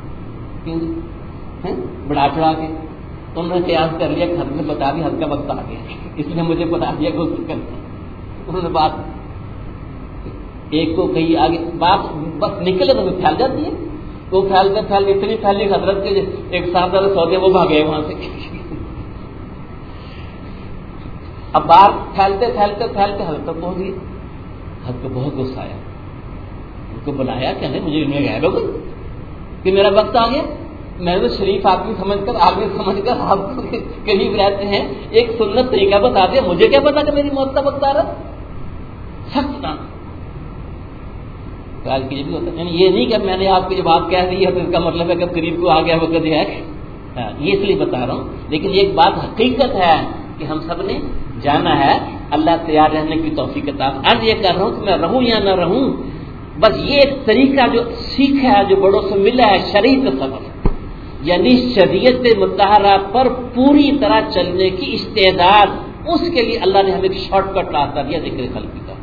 [SPEAKER 1] بڑھا چڑھا کے. تو انہوں نے قیاس کر لیا کہ حضرت نے بتا دیا حد کا وقت آ گیا، اس لیے مجھے بتا دیا کہ غسل کرتے ہیں. انہوں نے بات ایک کو کہی آگے بات بس نکلے تو پھیل جاتی ہے. وہ پھیلتے اتنی پھیلی حضرت کے ایک صاحب سودے وہ بھاگے وہاں سے. اب بات پھیلتے حضرت تک پہنچ گئی. حضرت کو بہت غصہ آیا. ان کو بلایا کہ مجھے غائب ہو گئی کہ میرا وقت آ گیا. میں تو شریف آدمی سمجھ کر آپ قریب رہتے ہیں ایک سنت طریقہ بتا دیا، مجھے کیا پتا کہ میری موت کا وقت آ رہا. سخت کام خیال کیجیے بھی ہوتا ہے. یعنی یہ نہیں کہ میں نے آپ کو جو بات کہہ دی ہے تو اس کا مطلب ہے کہ قریب کو آ گیا وقت ہے. یہ اس لیے بتا رہا ہوں. لیکن ایک بات حقیقت ہے کہ ہم سب نے جانا ہے. اللہ تیار رہنے کی توفیق عطا. آج یہ کر رہا ہوں کہ میں رہوں یا نہ رہوں، بس یہ ایک طریقہ جو سیکھا ہے، جو بڑوں سے ملا ہے، شرعی تصوف، یعنی شریعت مطہرہ پر پوری طرح چلنے کی استعداد. اس کے لیے اللہ نے ہمیں ایک شارٹ کٹ راستہ دیا، ذکر خلقی کا.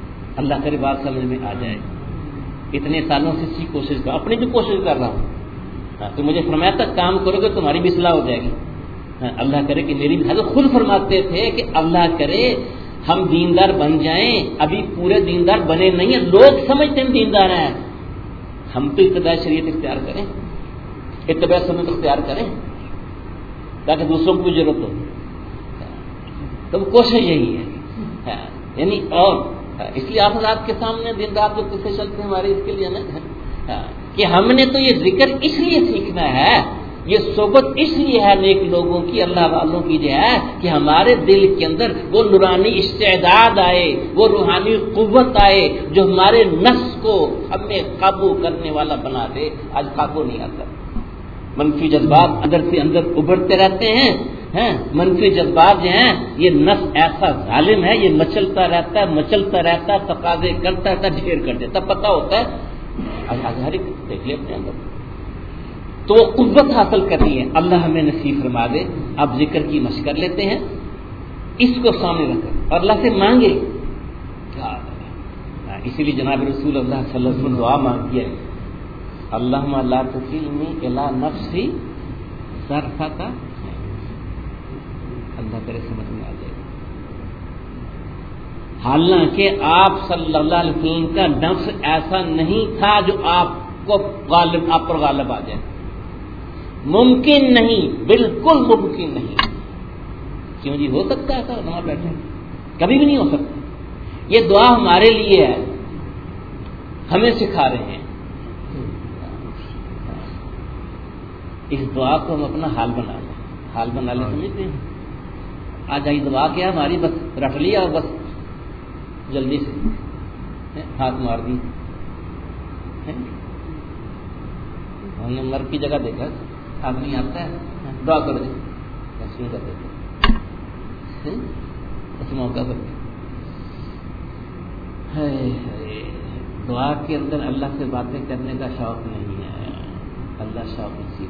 [SPEAKER 1] اللہ کرے بات سمجھ میں آ جائے. اتنے سالوں سے اسی کوشش کر، اپنی جو کوشش کر رہا ہوں تو مجھے فرمایا تھا کام کرو گے تمہاری بھی اصلاح ہو جائے گی. اللہ کرے کہ میری بھی. حضرت خود فرماتے تھے کہ اللہ کرے ہم دیندار بن جائیں, ابھی پورے دیندار بنے نہیں ہیں, لوگ سمجھتے ہیں دیندار ہیں, ہم تو اتباع شریعت اختیار کریں, اتباع سنت اختیار کریں تاکہ دوسروں کو بھی ضرورت ہو. تو کوشش یہی ہے. یعنی اور اس لیے آپ حضرات کے سامنے دن رات جو کیسے چلتے ہیں ہمارے اس کے لیے نا کہ ہم نے تو یہ ذکر اس لیے سیکھنا ہے, یہ صحبت اس لیے ہے نیک لوگوں کی, اللہ والوں کی جو ہے کہ ہمارے دل کے اندر وہ نورانی استعداد آئے, وہ روحانی قوت آئے جو ہمارے نفس کو ہمیں قابو کرنے والا بنا دے. آج قابو نہیں آتا, منفی جذبات اندر سے اندر ابھرتے رہتے ہیں. منفی جذبات جو ہیں یہ نفس ایسا ظالم ہے, یہ مچلتا رہتا ہے, تقاضے کرتا رہتا ہے, ڈھیر کر دیتا, پتہ ہوتا ہے. ہر ایک دیکھ لے اپنے اندر تو وہ قوت حاصل کرنی ہے. اللہ ہمیں نصیب فرما دے. اب ذکر کی مشق کر لیتے ہیں, اس کو سامنے رکھ کر اور اللہ سے مانگے. اسی لیے جناب رسول اللہ صلی اللہ علیہ وسلم دعا مانگی ہے, اللہم لا تکلنی الی نفسی طرفۃ عین. اللہ کرے سمجھ میں آ جائے. حالانکہ آپ صلی اللہ علیہ وسلم کا نفس ایسا نہیں تھا جو آپ پر غالب آ جائے. ممکن نہیں, بالکل ممکن نہیں. کیوں جی, ہو سکتا ہے ایسا وہاں بیٹھے؟ کبھی بھی نہیں ہو سکتا. یہ دعا ہمارے لیے ہے, ہمیں سکھا رہے ہیں. اس دعا کو ہم اپنا حال بنا لیں. حال بنا لیں سمجھتے ہیں. آج آئی دعا کیا ہماری, بس رکھ لیا اور بس جلدی سے ہاتھ مار دی. ہم نے مرد کی جگہ دیکھا, آدمی آتا ہے دعا کر دے, سن کر دیتے اس موقع پر. دعا کے اندر اللہ سے باتیں کرنے کا شوق نہیں ہے. اللہ شوق نصیب.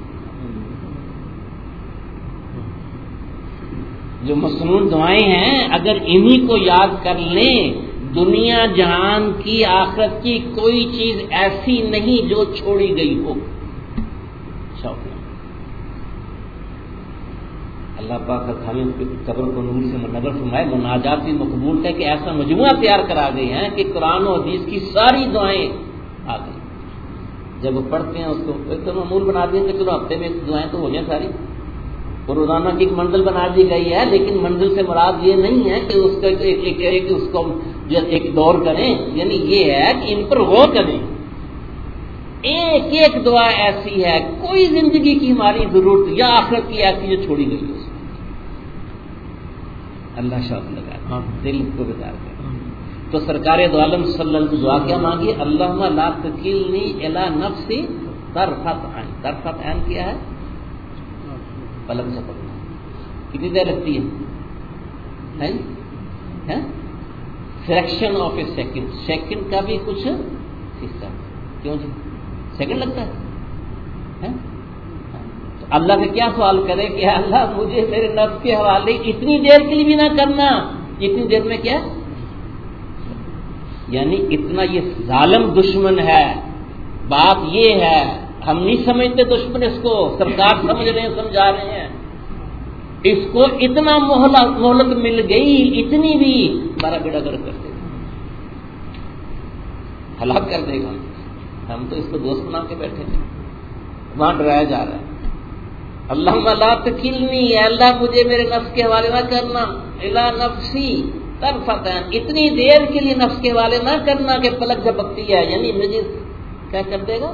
[SPEAKER 1] جو مسنون دعائیں ہیں اگر انہی کو یاد کر لیں, دنیا جہان کی آخرت کی کوئی چیز ایسی نہیں جو چھوڑی گئی ہو. شوق نہیں. اللہ پاک ہمیں قبر کو نور سے منور فرمائے. مناجات بھی مقبول ہے کہ ایسا مجموعہ تیار کرا گئے ہیں کہ قرآن و حدیث کی ساری دعائیں آ گئی. جب وہ پڑھتے ہیں اس کو ایک تو معمول بنا دیں کہ چلو ہفتے میں دعائیں تو ہو جائیں ساری, اور روزانہ کی ایک منزل بنا دی گئی ہے. لیکن منزل سے مراد یہ نہیں ہے کہ اس کا اس کو ایک دور کریں, یعنی یہ ہے کہ ان پر غور کریں. ایک ایک دعا ایسی ہے, کوئی زندگی کی ہماری ضرورت یا آخرت کی ایسی جو چھوڑی گئی ہے. اللہ شوق لگا دل کو بیدار کرے. تو سرکار دو عالم صلی اللہ علیہ وسلم دعا کیا مانگی, اللہم لا تکلنی الی نفسی طرفۃ عین. طرفۃ عین کیا ہے, پلک جھپکنا. کتنی دیر لگتی ہے, fraction of a second. Second کا بھی کچھ حصہ. کیوں جی سیکنڈ لگتا ہے. تو اللہ سے کیا سوال کرے کہ اللہ مجھے میرے نفس کے حوالے اتنی دیر کے لیے بھی نہ کرنا. اتنی دیر میں کیا, یعنی اتنا یہ ظالم دشمن ہے. بات یہ ہے ہم نہیں سمجھتے دشمن اس کو, سرکار سمجھ رہے ہیں, سمجھا رہے ہیں. اس کو اتنا مہلت مل گئی, اتنی بھی ہمارا بیڑا گرک کر دے گا, ہلاک کر دے گا. ہم تو اس کو دوست بنا کے بیٹھے ہیں, وہاں ڈرایا جا رہا ہے. اللہم لا تکلنی, اللہ مجھے میرے نفس کے حوالے نہ کرنا, الی نفسی طرفۃ عین. اتنی دیر کے لیے نفس کے حوالے نہ کرنا کہ پلک جھپکتی ہے. یعنی مجھے کیا کر دے گا,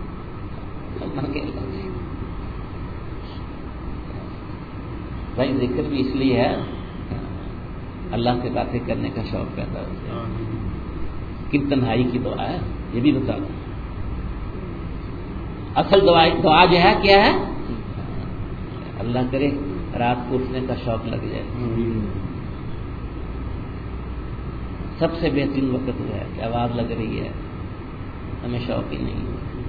[SPEAKER 1] بھائی ذکر بھی اس لیے ہے اللہ سے باتیں کرنے کا شوق پیدا ہو جائے. کن تنہائی کی دعا ہے یہ بھی بتا دوں. اصل دعا جو ہے کیا ہے, اللہ کرے رات کو اٹھنے کا شوق لگ جائے. سب سے بہترین وقت وہ ہے کہ آواز لگ رہی ہے, ہمیں شوق ہی نہیں.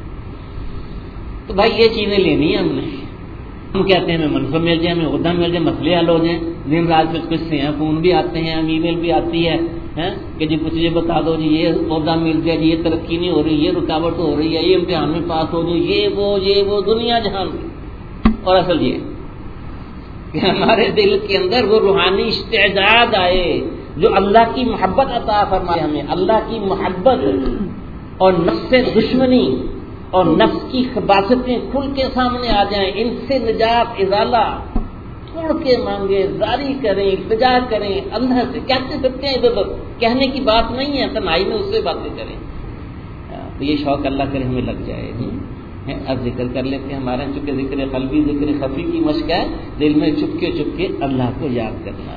[SPEAKER 1] تو بھائی یہ چیزیں لینی ہے ہم نے. ہم کہتے ہیں ہمیں منصب مل جائے, ہمیں عہدہ مل جائے, مسئلے حل ہو جائیں. دن رات پہ کچھ سے ہیں, فون بھی آتے ہیں, ای میل بھی آتی ہے, کہ جی کچھ یہ بتا دو جی یہ عہدہ مل جائے جی یہ ترقی نہیں ہو رہی یہ رکاوٹ ہو رہی ہے یہ امتحان میں پاس ہو جائے یہ وہ دنیا جہان کی. اور اصل یہ کہ ہمارے دل کے اندر وہ روحانی استعداد آئے جو اللہ کی محبت عطا فرمائے ہمیں. اللہ کی محبت اور نفس سے دشمنی اور نفس کی خباثتیں کھل کے سامنے آ جائیں. ان سے نجات ازالہ توڑ کے مانگے زاری کریں التجا کریں اللہ سے. کہتے سکتے ہیں ادھر کہنے کی بات نہیں ہے تنہائی میں اس سے باتیں کریں. تو یہ شوق اللہ کرے ہمیں لگ جائے. اب ذکر کر لیتے ہیں. ہمارے چونکہ ذکر قلبی ذکر خفی کی مشق ہے دل میں چپ کے اللہ کو یاد کرنا.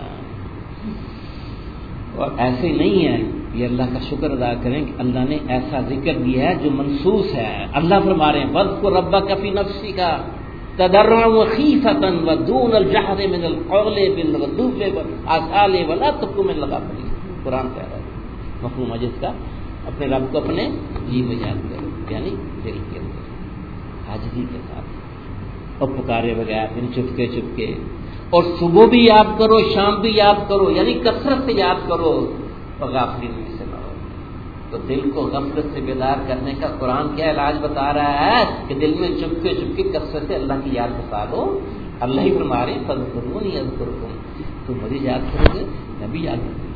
[SPEAKER 1] اور ایسے نہیں ہے یہ اللہ کا شکر ادا کریں کہ اللہ نے ایسا ذکر دیا ہے جو منصوص ہے. اللہ فرما رہے ہیں وَاذْكُرْ رَبَّكَ فِي نَفْسِكَ تَضَرُّعًا وَخِيفَةً وَدُونَ الْجَهْرِ مِنَ الْقَوْلِ بِالْغُدُوِّ وَالْآصَالِ وَلَا تَكُن مِنَ الْغَافِلِينَ. قرآن کہہ رہا ہے مفہوم ہے جس کا اپنے رب کو اپنے جی میں یاد کرو یعنی دل کے اندر حاضری کے ساتھ اور پکارے بغیر دن چپ کے اور صبح بھی یاد کرو شام بھی یاد کرو یعنی کثرت سے یاد کرو اور غافلی نہیں سے نہ ہو. تو دل کو غفلت سے بیدار کرنے کا قرآن کیا علاج بتا رہا ہے کہ دل میں چپ کے کثرت سے اللہ کی یاد بتا دو. اللہ ہی فرما رہے فاذکرونی اذکرکم. تم مجھے یاد کرو گے میں بھی یاد کروں.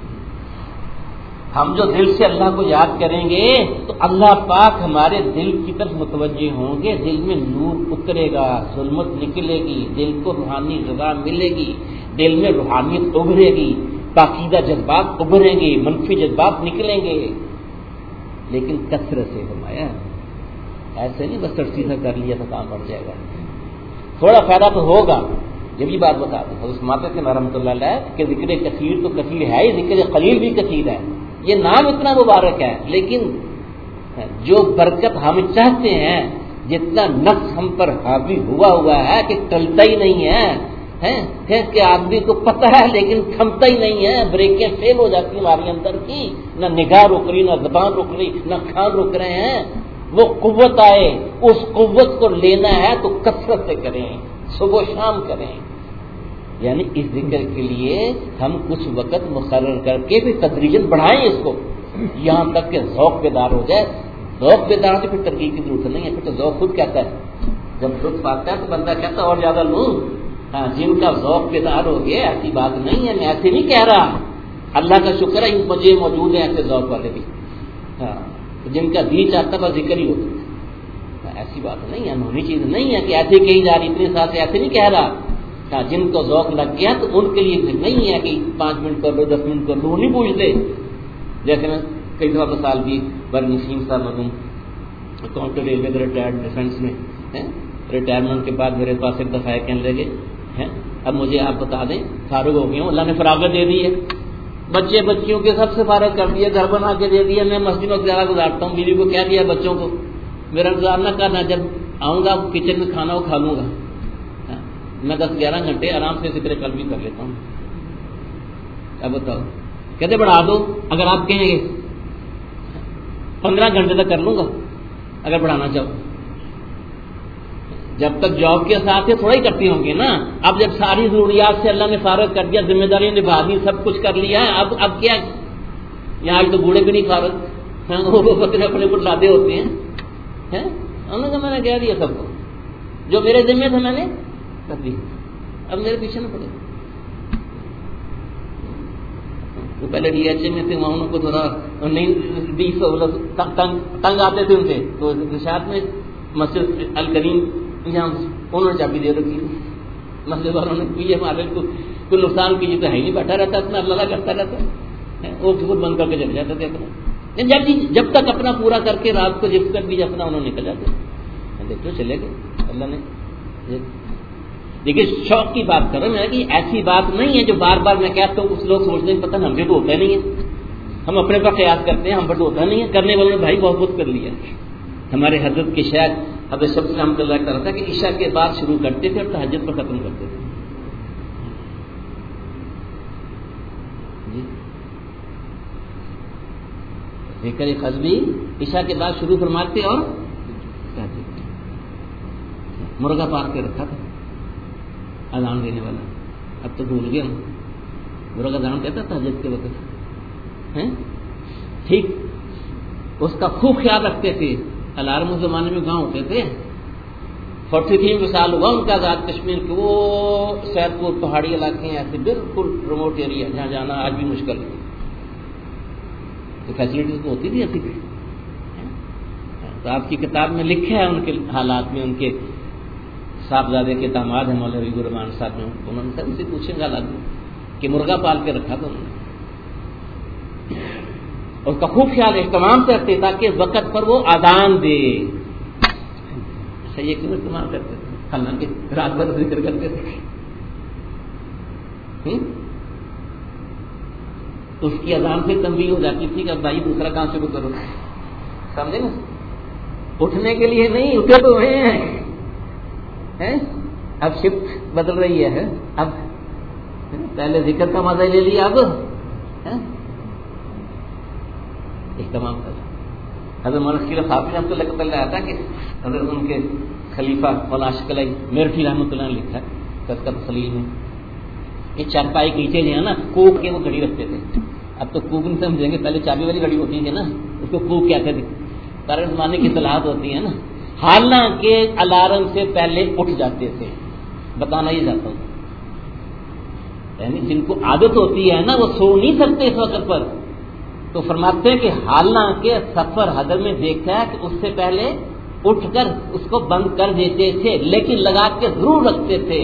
[SPEAKER 1] ہم جو دل سے اللہ کو یاد کریں گے تو اللہ پاک ہمارے دل کی طرف متوجہ ہوں گے. دل میں نور اترے گا ظلمت نکلے گی دل کو روحانی غذا ملے گی دل میں روحانیت ابھرے گی پاکیزہ جذبات ابھریں گے منفی جذبات نکلیں گے. لیکن کثرت سے فرمایا ایسے نہیں بس سیدھا کر لیا تو کام بڑھ جائے گا. تھوڑا فائدہ تو ہوگا. یہ بھی بات بتا دیں حضرت ماتا کے رحمۃ اللہ علیہ کہ ذکر کثیر تو کثیر ہے ہی ذکر قلیل بھی کثیر ہے. یہ نام اتنا مبارک ہے لیکن جو برکت ہم چاہتے ہیں جتنا نفس ہم پر حاوی ہوا ہے کہ ٹلتا ہی نہیں ہے کہ آدمی کو پتہ ہے لیکن تھمتا ہی نہیں ہے. بریکیں فیل ہو جاتی ہیں ہمارے اندر کی نہ نگاہ رک رہی نہ زبان رک رہی نہ کھان رک رہے ہیں. وہ قوت آئے اس قوت کو لینا ہے تو کثرت سے کریں صبح شام کریں. یعنی اس ذکر کے لیے ہم کچھ وقت مقرر کر کے بھی تدریجاً بڑھائیں اس کو یہاں تک کہ ذوق بیدار ہو جائے. ذوق بیدار ہو تو پھر ترغیب کی ضرورت نہیں ہے. پھر تو ذوق خود کہتا ہے جب لطف آتا ہے تو بندہ کہتا ہے اور زیادہ لوں. جن کا ذوق بیدار ہو گیا ایسی بات نہیں ہے. میں ایسے نہیں کہہ رہا. اللہ کا شکر ہے مجھے موجود ہیں ایسے ذوق والے بھی جن کا جی چاہتا ہے بس ذکر ہی ہوتا ہے. ایسی بات نہیں ہے انہونی چیز نہیں ہے کہ ایسے کہی جا رہی اتنے سال سے ایسے نہیں کہہ رہا. جن کو ذوق لگ گیا تو ان کے لیے نہیں ہے کہ 5 منٹ کر لو 10 منٹ کر لو نہیں پوچھتے. جیسے میں کئی دفعہ مثال دی برنسیم صاحب مرحوم اکاؤنٹر ریلوے کے ریٹائرڈ ڈیفینس میں ریٹائرمنٹ کے بعد میرے پاس ایک دفعہ کہنے لگے اب مجھے آپ بتا دیں فارغ ہو گیا ہوں اللہ نے فراغت دے دی ہے بچے بچیوں کے سب سے فارغ کر دیا گھر بنا کے دے دیا. میں مسجد میں گزارا گزارتا ہوں. بیوی کو کہہ دیا بچوں کو میرا انتظار نہ کرنا جب آؤں گا کچن میں کھانا وہ کھا لوں گا. میں 10-11 گھنٹے آرام سے ذکر قلبی کر لیتا ہوں. اب بتاؤ کہتے بڑھا دو اگر آپ کہیں گے 15 گھنٹے تک کر لوں گا اگر بڑھانا چاہو. جب تک جاب کے ساتھ تھوڑا ہی کرتی ہوں گے نا. اب جب ساری ضروریات سے اللہ نے فارغ کر دیا ذمہ داری نبھا دی سب کچھ کر لیا ہے اب کیا یہاں تو بوڑھے بھی نہیں فارغ وہ بکرے اپنے کو لادے ہوتے ہیں. انہوں نے کہا میں نے کہہ دیا سب کو جو میرے ذمہ تھے میں نے کر دی. اب میرے پیچھے نہ پڑے. وہ پہلے ڈی ایچ اے میں تھے وہاں ان کو تھوڑا تنگ آتے تھے ان سے تو رشاد میں مسجد الکریم یہاں انہوں نے چابی دے رکھی مسجد والوں نے کوئی ہمارے کو کوئی نقصان کی تو ہے ہی نہیں بیٹھا رہتا اپنا اللہ کرتا رہتا ہے. وہ خود بند کر کے چل جاتے تھے اپنا جب تک اپنا پورا کر کے رات کو جب تک بھی اپنا انہوں نکل جاتے. دیکھو چلے گئے اللہ نے. دیکھیے شوق کی بات کر رہا ہوں کہ ایسی بات نہیں ہے جو بار بار میں کہتا ہوں کچھ لوگ سوچتے ہیں پتہ ہم بھی تو ہوتا نہیں ہے ہم اپنے پر قیاس کرتے ہیں ہم پر تو ہوتا نہیں ہے. کرنے والوں نے بھائی بہت کچھ کر لیا. ہمارے حضرت کے شاید حضرت شمس رحمۃ اللہ کا رہتا کہ عشاء کے بعد شروع کرتے تھے اور تہجد پر ختم کرتے تھے. ذکر قلبی عشاء کے بعد شروع فرماتے اور مرغا پار کے رکھا تھا اذان دینے والا. اب تو بھول گیا مرغا اذان کہتا تہجد کے وقت ٹھیک اس کا خوب خیال رکھتے تھے. الارم اس زمانے میں گاؤں ہوتے تھے. 43 سال ہوا ان کا آزاد کشمیر کے وہ سیدپور پہاڑی علاقے ہیں ایسے بالکل ریموٹ ایریا جہاں جانا آج بھی مشکل ہے. تو فیسلٹیز تو ہوتی تھی ابھی بھی. تو آپ کی کتاب میں لکھا ہے ان کے حالات میں. ان کے صاحبزادے کے داماد ہیں مولانا ولی الرحمان صاحب نے, انہوں نے ان سے پوچھیں گے حالات میں کہ مرغا پال کے رکھا تھا انہوں نے. اس کا خوب خیال اہتمام کرتے تاکہ وقت پر وہ اذان دے. یہ کیوں استعمال کرتے تھے؟ حالانکہ رات بھر ذکر کرتے تھے. اس کی اذان سے تنبیہ ہو جاتی تھی کہ اب بھائی دوسرا کام شروع کرو. سمجھے نا؟ اٹھنے کے لیے نہیں, اٹھے تو ہیں. اب شفٹ بدل رہی ہے. اب پہلے ذکر کا مزہ لے لیا, اب اہتمام کر. حضرت مولانا شکیل صاحب نے ہم تو لگتا آیا تھا کہ حضرت ان کے خلیفہ مولانا عاشق علی میرٹھی رحمۃ اللہ نے لکھا تذکرۃ الخلیل میں, یہ چارپائی کے نیچے جو ہے نا کوک کے وہ گھڑی رکھتے تھے. اب تو کوک نہیں سمجھیں گے, پہلے چابی والی گھڑی ہوتی ہے نا, اس کو کوک کہتے تھے. سارے زمانے کی اصطلاحات ہوتی ہیں نا. حالانکہ الارم سے پہلے اٹھ جاتے تھے. بتانا یہ چاہتا ہوں, یعنی جن کو عادت ہوتی ہے نا وہ سو نہیں سکتے اس وقت پر, تو فرماتے ہیں کہ حالانکہ سفر حضر میں دیکھا ہے کہ اس سے پہلے اٹھ کر اس کو بند کر دیتے تھے, لیکن لگا کے ضرور رکھتے تھے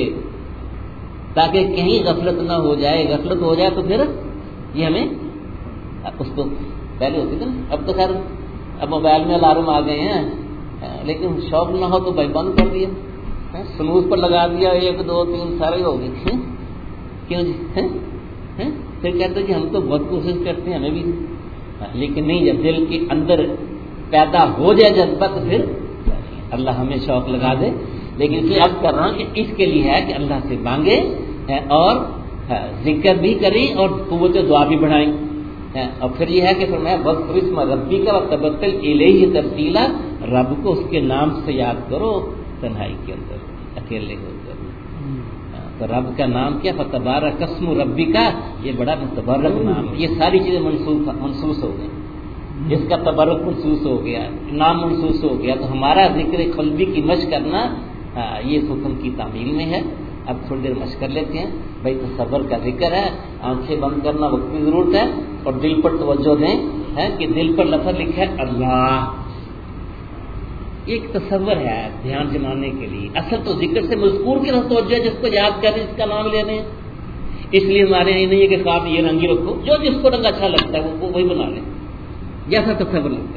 [SPEAKER 1] تاکہ کہیں غفلت نہ ہو جائے. غفلت ہو جائے تو پھر یہ ہمیں اس کو پہلے ہوتی تھی نا. اب تو خیر اب موبائل میں الارم آ گئے ہیں, لیکن شوق نہ ہو تو بھائی بند کر دیا, سنوز پر لگا دیا, 1 2 3 سارے ہو گئے. کیوں جی؟ پھر کہتے ہیں کہ ہم تو بہت کوشش کرتے ہیں, ہمیں بھی, لیکن نہیں, جب دل کے اندر پیدا ہو جائے جذبہ تو پھر اللہ ہمیں شوق لگا دے. لیکن اس لیے اب کر رہا ہوں کہ اس کے لیے ہے کہ اللہ سے مانگے اور ذکر بھی کریں اور قوت دعا بھی بڑھائیں. اور پھر یہ ہے کہ فرمایا وذکر اسم ربک وتبتل الیہ تبتیلا, رب کو اس کے نام سے یاد کرو تنہائی کے اندر, اکیلے ہو کر. تو رب کا نام کیا؟ فتبارک اسم ربک, یہ بڑا متبرک نام ہے. یہ ساری چیزیں منسوس ہو گئی. جس کا تبرک منسوس ہو گیا, نام منسوس ہو گیا, تو ہمارا ذکر قلبی کی مشق کرنا یہ حکم کی تعمیل میں ہے. اب تھوڑی دیر مشق کر لیتے ہیں بھائی. تصور کا ذکر ہے, آنکھیں بند کرنا وقت کی ضرورت ہے, اور دل پر توجہ دیں کہ دل پر لفظ لکھا ہے اللہ. ایک تصور ہے دھیان جمانے کے لیے. اصل تو ذکر سے مذکور کی طرف توجہ ہے, جس کو یاد کر رہے ہیں, جس کا نام لے رہے ہیں. اس لیے ہمارے یہ نہیں ہے کہ خواب یہ رنگی رکھو, جو جس کو رنگ اچھا لگتا ہے وہ وہی بنا لیں, جیسا تصور لگتا ہے.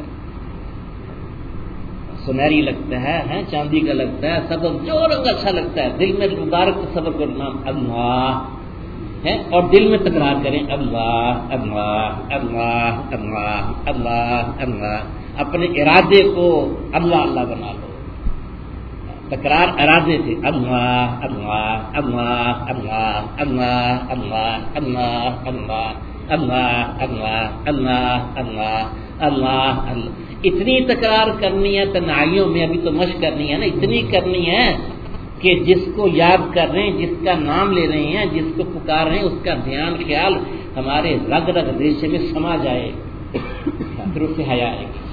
[SPEAKER 1] سنہری لگتا ہے, چاندی کا لگتا ہے, سب جو رنگ اچھا لگتا ہے, دل میں مبارک تصور کرنا اللہ ہے, اور دل میں تکرار کریں اللہ اللہ اللہ اللہ اللہ اللہ. اپنے ارادے کو اللہ اللہ بنا لو. تکرار ارادے سے اللہ اللہ اللہ اللہ اللہ اللہ اللہ اللہ اللہ اللہ اللہ اللہ اللہ اللہ. اتنی تکرار کرنی ہے تنہائیوں میں, ابھی تو مشق کرنی ہے نا, اتنی کرنی ہے کہ جس کو یاد کر رہے ہیں, جس کا نام لے رہے ہیں, جس کو پکار رہے ہیں, اس کا دھیان خیال ہمارے رگ رگ ریشے میں سما جائے. پھر اس سے حیا آئے گی,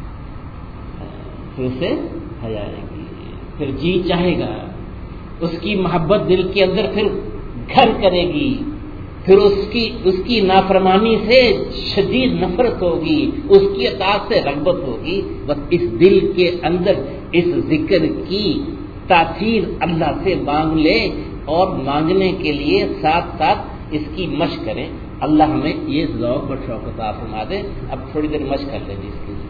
[SPEAKER 1] پھر اسے حیا آئے گی, پھر جی چاہے گا, اس کی محبت دل کے اندر پھر گھر کرے گی, پھر اس کی نافرمانی سے شدید نفرت ہوگی, اس کی اطاعت سے رغبت ہوگی. بس اس دل کے اندر اس ذکر کی تاثیر اللہ سے مانگ لے, اور مانگنے کے لیے ساتھ ساتھ اس کی مشق کریں. اللہ ہمیں یہ ذوق اور شوق عطا فرما دے. اب تھوڑی دیر مشق کر لیں گے اس کے لیے.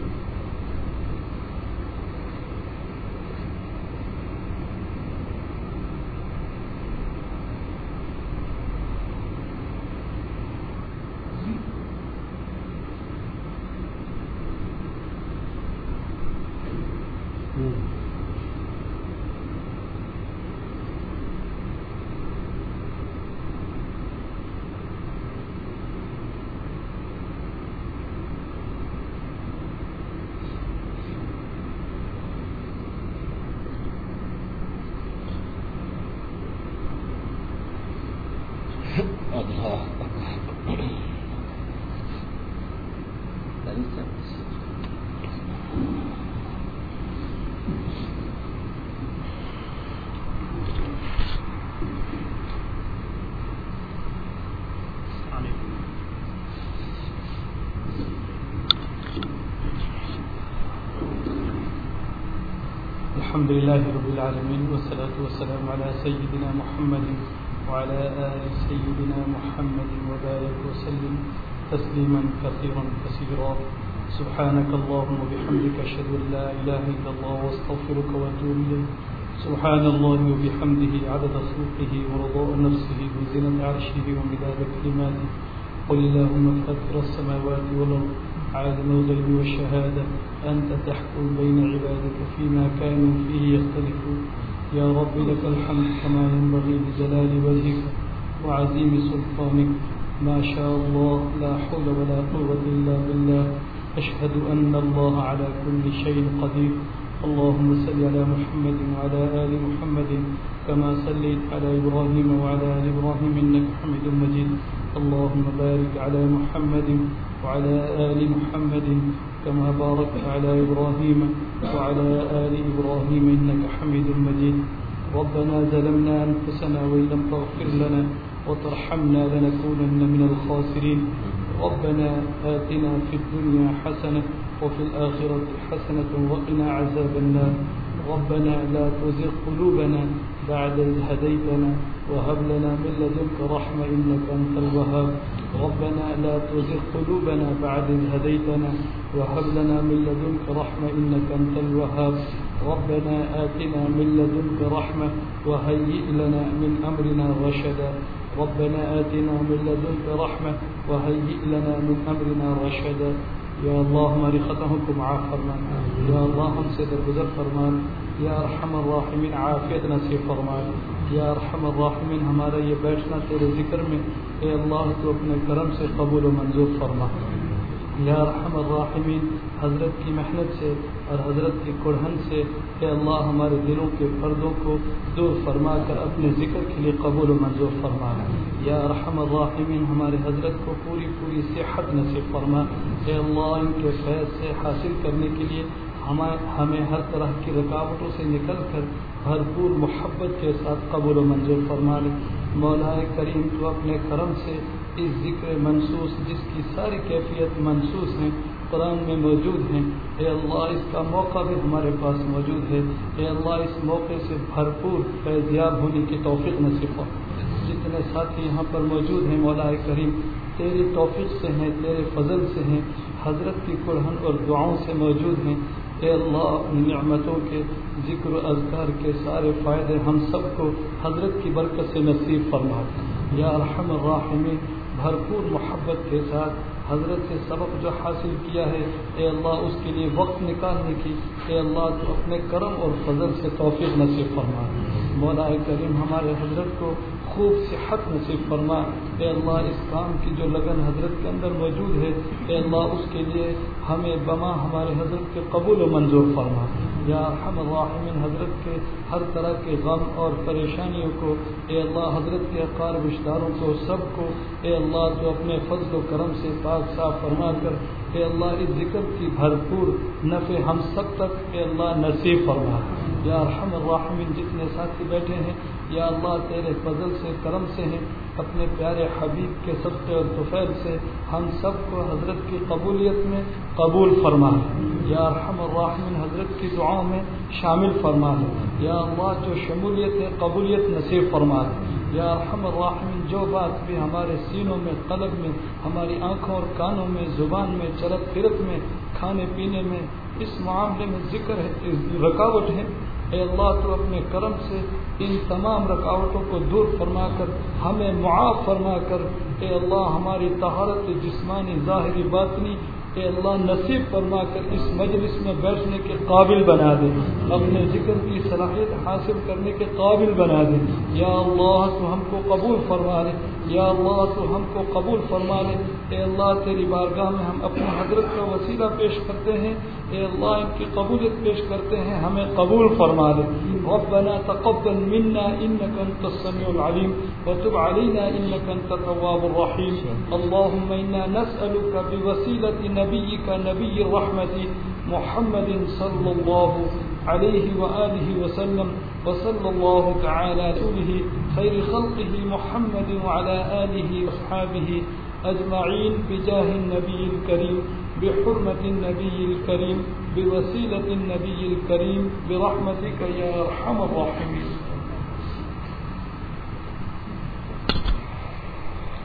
[SPEAKER 2] الحمد لله رب العالمين والصلاة والسلام على سيدنا محمد وعلى آل سيدنا محمد وبارك وسلم تسليما كثيرا كثيرا. سبحانك اللهم وبحمدك أشهد أن لا إله إلا الله واستغفرك وأتوب إليك. سبحان الله وبحمده عدد خلقه ورضاء نفسه وزنة عرشه ومداد كلماته. قل اللهم فاطر السماوات والأرض عالم الغيب والشهادة أنت تحكم بين عبادك فيما كانوا فيه يختلفون. يا رب لك الحمد كما ينبغي لجلال وجهك وعظيم سلطانك. ما شاء الله لا حول ولا قوة إلا بالله. أشهد أن الله على كل شيء قدير. اللهم صل على محمد وعلى آل محمد كما صليت على إبراهيم وعلى آل إبراهيم إنك حميد مجيد. اللهم بارك على محمد وعلى آل محمد كما باركت على إبراهيم وعلى آل إبراهيم إنك حميد مجيد. ربنا ظلمنا أنفسنا وإن لم تغفر لنا وترحمنا لنكونن من الخاسرين. ربنا آتنا في الدنيا حسنة وفي الآخرة حسنة وقنا عذاب النار. ربنا لا تزغ قلوبنا بعد إذ هديتنا وهب لنا من لدنك رحمة إنك أنت الوهاب. ربنا لا تزغ قلوبنا بعد إذ هديتنا وهب لنا من لدنك رحمة إنك أنت الوهاب. ربنا آتنا من لدنك رحمة وهيئ لنا من أمرنا رشدا. ربنا آتنا من لدنك رحمة وهيئ لنا من أمرنا رشدا. یا اللہ ہماری خطاؤں کو معاف فرما. یا اللہ ہم سے درگزر فرما. یا ارحم الراحمین عافیت نصیب فرما. یا ارحم الراحمین ہمارا یہ بیٹھنا تیرے ذکر میں اے اللہ تو اپنے کرم سے قبول و منظور فرما. یا ارحم الراحمین حضرت کی محنت سے اور حضرت کی کڑھن سے اے اللہ ہمارے دلوں کے پردوں کو دور فرما کر اپنے ذکر کے لیے قبول و منظور فرما. یا ارحم الراحمین ہمارے حضرت کو پوری پوری صحت نصیب فرما. اے اللہ ان کے فیض سے حاصل کرنے کے لیے ہمیں ہر طرح کی رکاوٹوں سے نکل کر بھرپور محبت کے ساتھ قبول و منظور فرما لے. مولا کریم تو اپنے کرم سے اس ذکر منصوص جس کی ساری کیفیت منصوص ہیں قرآن میں موجود ہیں اے اللہ اس کا موقع بھی ہمارے پاس موجود ہے. اے اللہ اس موقع سے بھرپور فیضیاب ہونے کی توفیق نصیب ہو. جتنے ساتھی یہاں پر موجود ہیں مولا کریم تیری توفیق سے ہیں تیرے فضل سے ہیں حضرت کی قرآن اور دعاؤں سے موجود ہیں. اے اللہ نعمتوں کے ذکر و اذکار کے سارے فائدے ہم سب کو حضرت کی برکت سے نصیب فرما. یا ارحم الراحمین بھرپور محبت کے ساتھ حضرت سے سبق جو حاصل کیا ہے اے اللہ اس کے لیے وقت نکالنے کی اے اللہ تو اپنے کرم اور فضل سے توفیق نصیب فرما. مولا کریم ہمارے حضرت کو خوب صحت نصیب فرما. اے اللہ اس کام کی جو لگن حضرت کے اندر موجود ہے اے اللہ اس کے لیے ہمیں بما ہمارے حضرت کے قبول و منظور فرما. یا ارحم الراحمین حضرت کے ہر طرح کے غم اور پریشانیوں کو اے اللہ حضرت کے اقارب رشتہ داروں کو سب کو اے اللہ تو اپنے فضل و کرم سے پاک صاف فرما کر اے اللہ اس ذکر کی بھرپور نفع ہم سب تک اے اللہ نصیب فرما. یا ارحم الراحمین جتنے ساتھی بیٹھے ہیں یا اللہ تیرے فضل سے کرم سے ہیں اپنے پیارے حبیب کے صدقے اور طفیل سے ہم سب کو حضرت کی قبولیت میں قبول فرما. یا ارحم الراحمین حضرت کی دعاؤں میں شامل فرما. یا اللہ جو شمولیت ہے قبولیت نصیب فرما. یا ارحم الراحمین جو بات بھی ہمارے سینوں میں قلب میں ہماری آنکھوں اور کانوں میں زبان میں چلت پھرت میں کھانے پینے میں اس معاملے میں ذکر ہے رکاوٹ ہے اے اللہ تو اپنے کرم سے ان تمام رکاوٹوں کو دور فرما کر ہمیں معاف فرما کر اے اللہ ہماری طہارت جسمانی ظاہری باطنی اے اللہ نصیب فرما کر اس مجلس میں بیٹھنے کے قابل بنا دے. اپنے ذکر کی صلاحیت حاصل کرنے کے قابل بنا دے. یا اللہ تو ہم کو قبول فرما لے. یا اللہ تو ہم کو قبول فرما لے. اے اللہ تیری بارگاہ میں ہم اپنے حضرت کا وسیلہ پیش کرتے ہیں اے اللہ ان کی قبولیت پیش کرتے ہیں ہمیں قبول فرما لے. ربنا تقبل منا انك انت السميع العليم وتب علينا انك انت التواب الرحيم. اللهم انا نسألك بوسيلة نبيك نبي الرحمة محمد صلى الله عليه وآله وسلم وصلى الله تعالى على رسوله خير خلقه محمد وعلى آله وأصحابه أجمعين بجاه النبي الكريم بحرمة النبي الكريم بوسيلة النبي الكريم برحمتك يا أرحم الراحمين.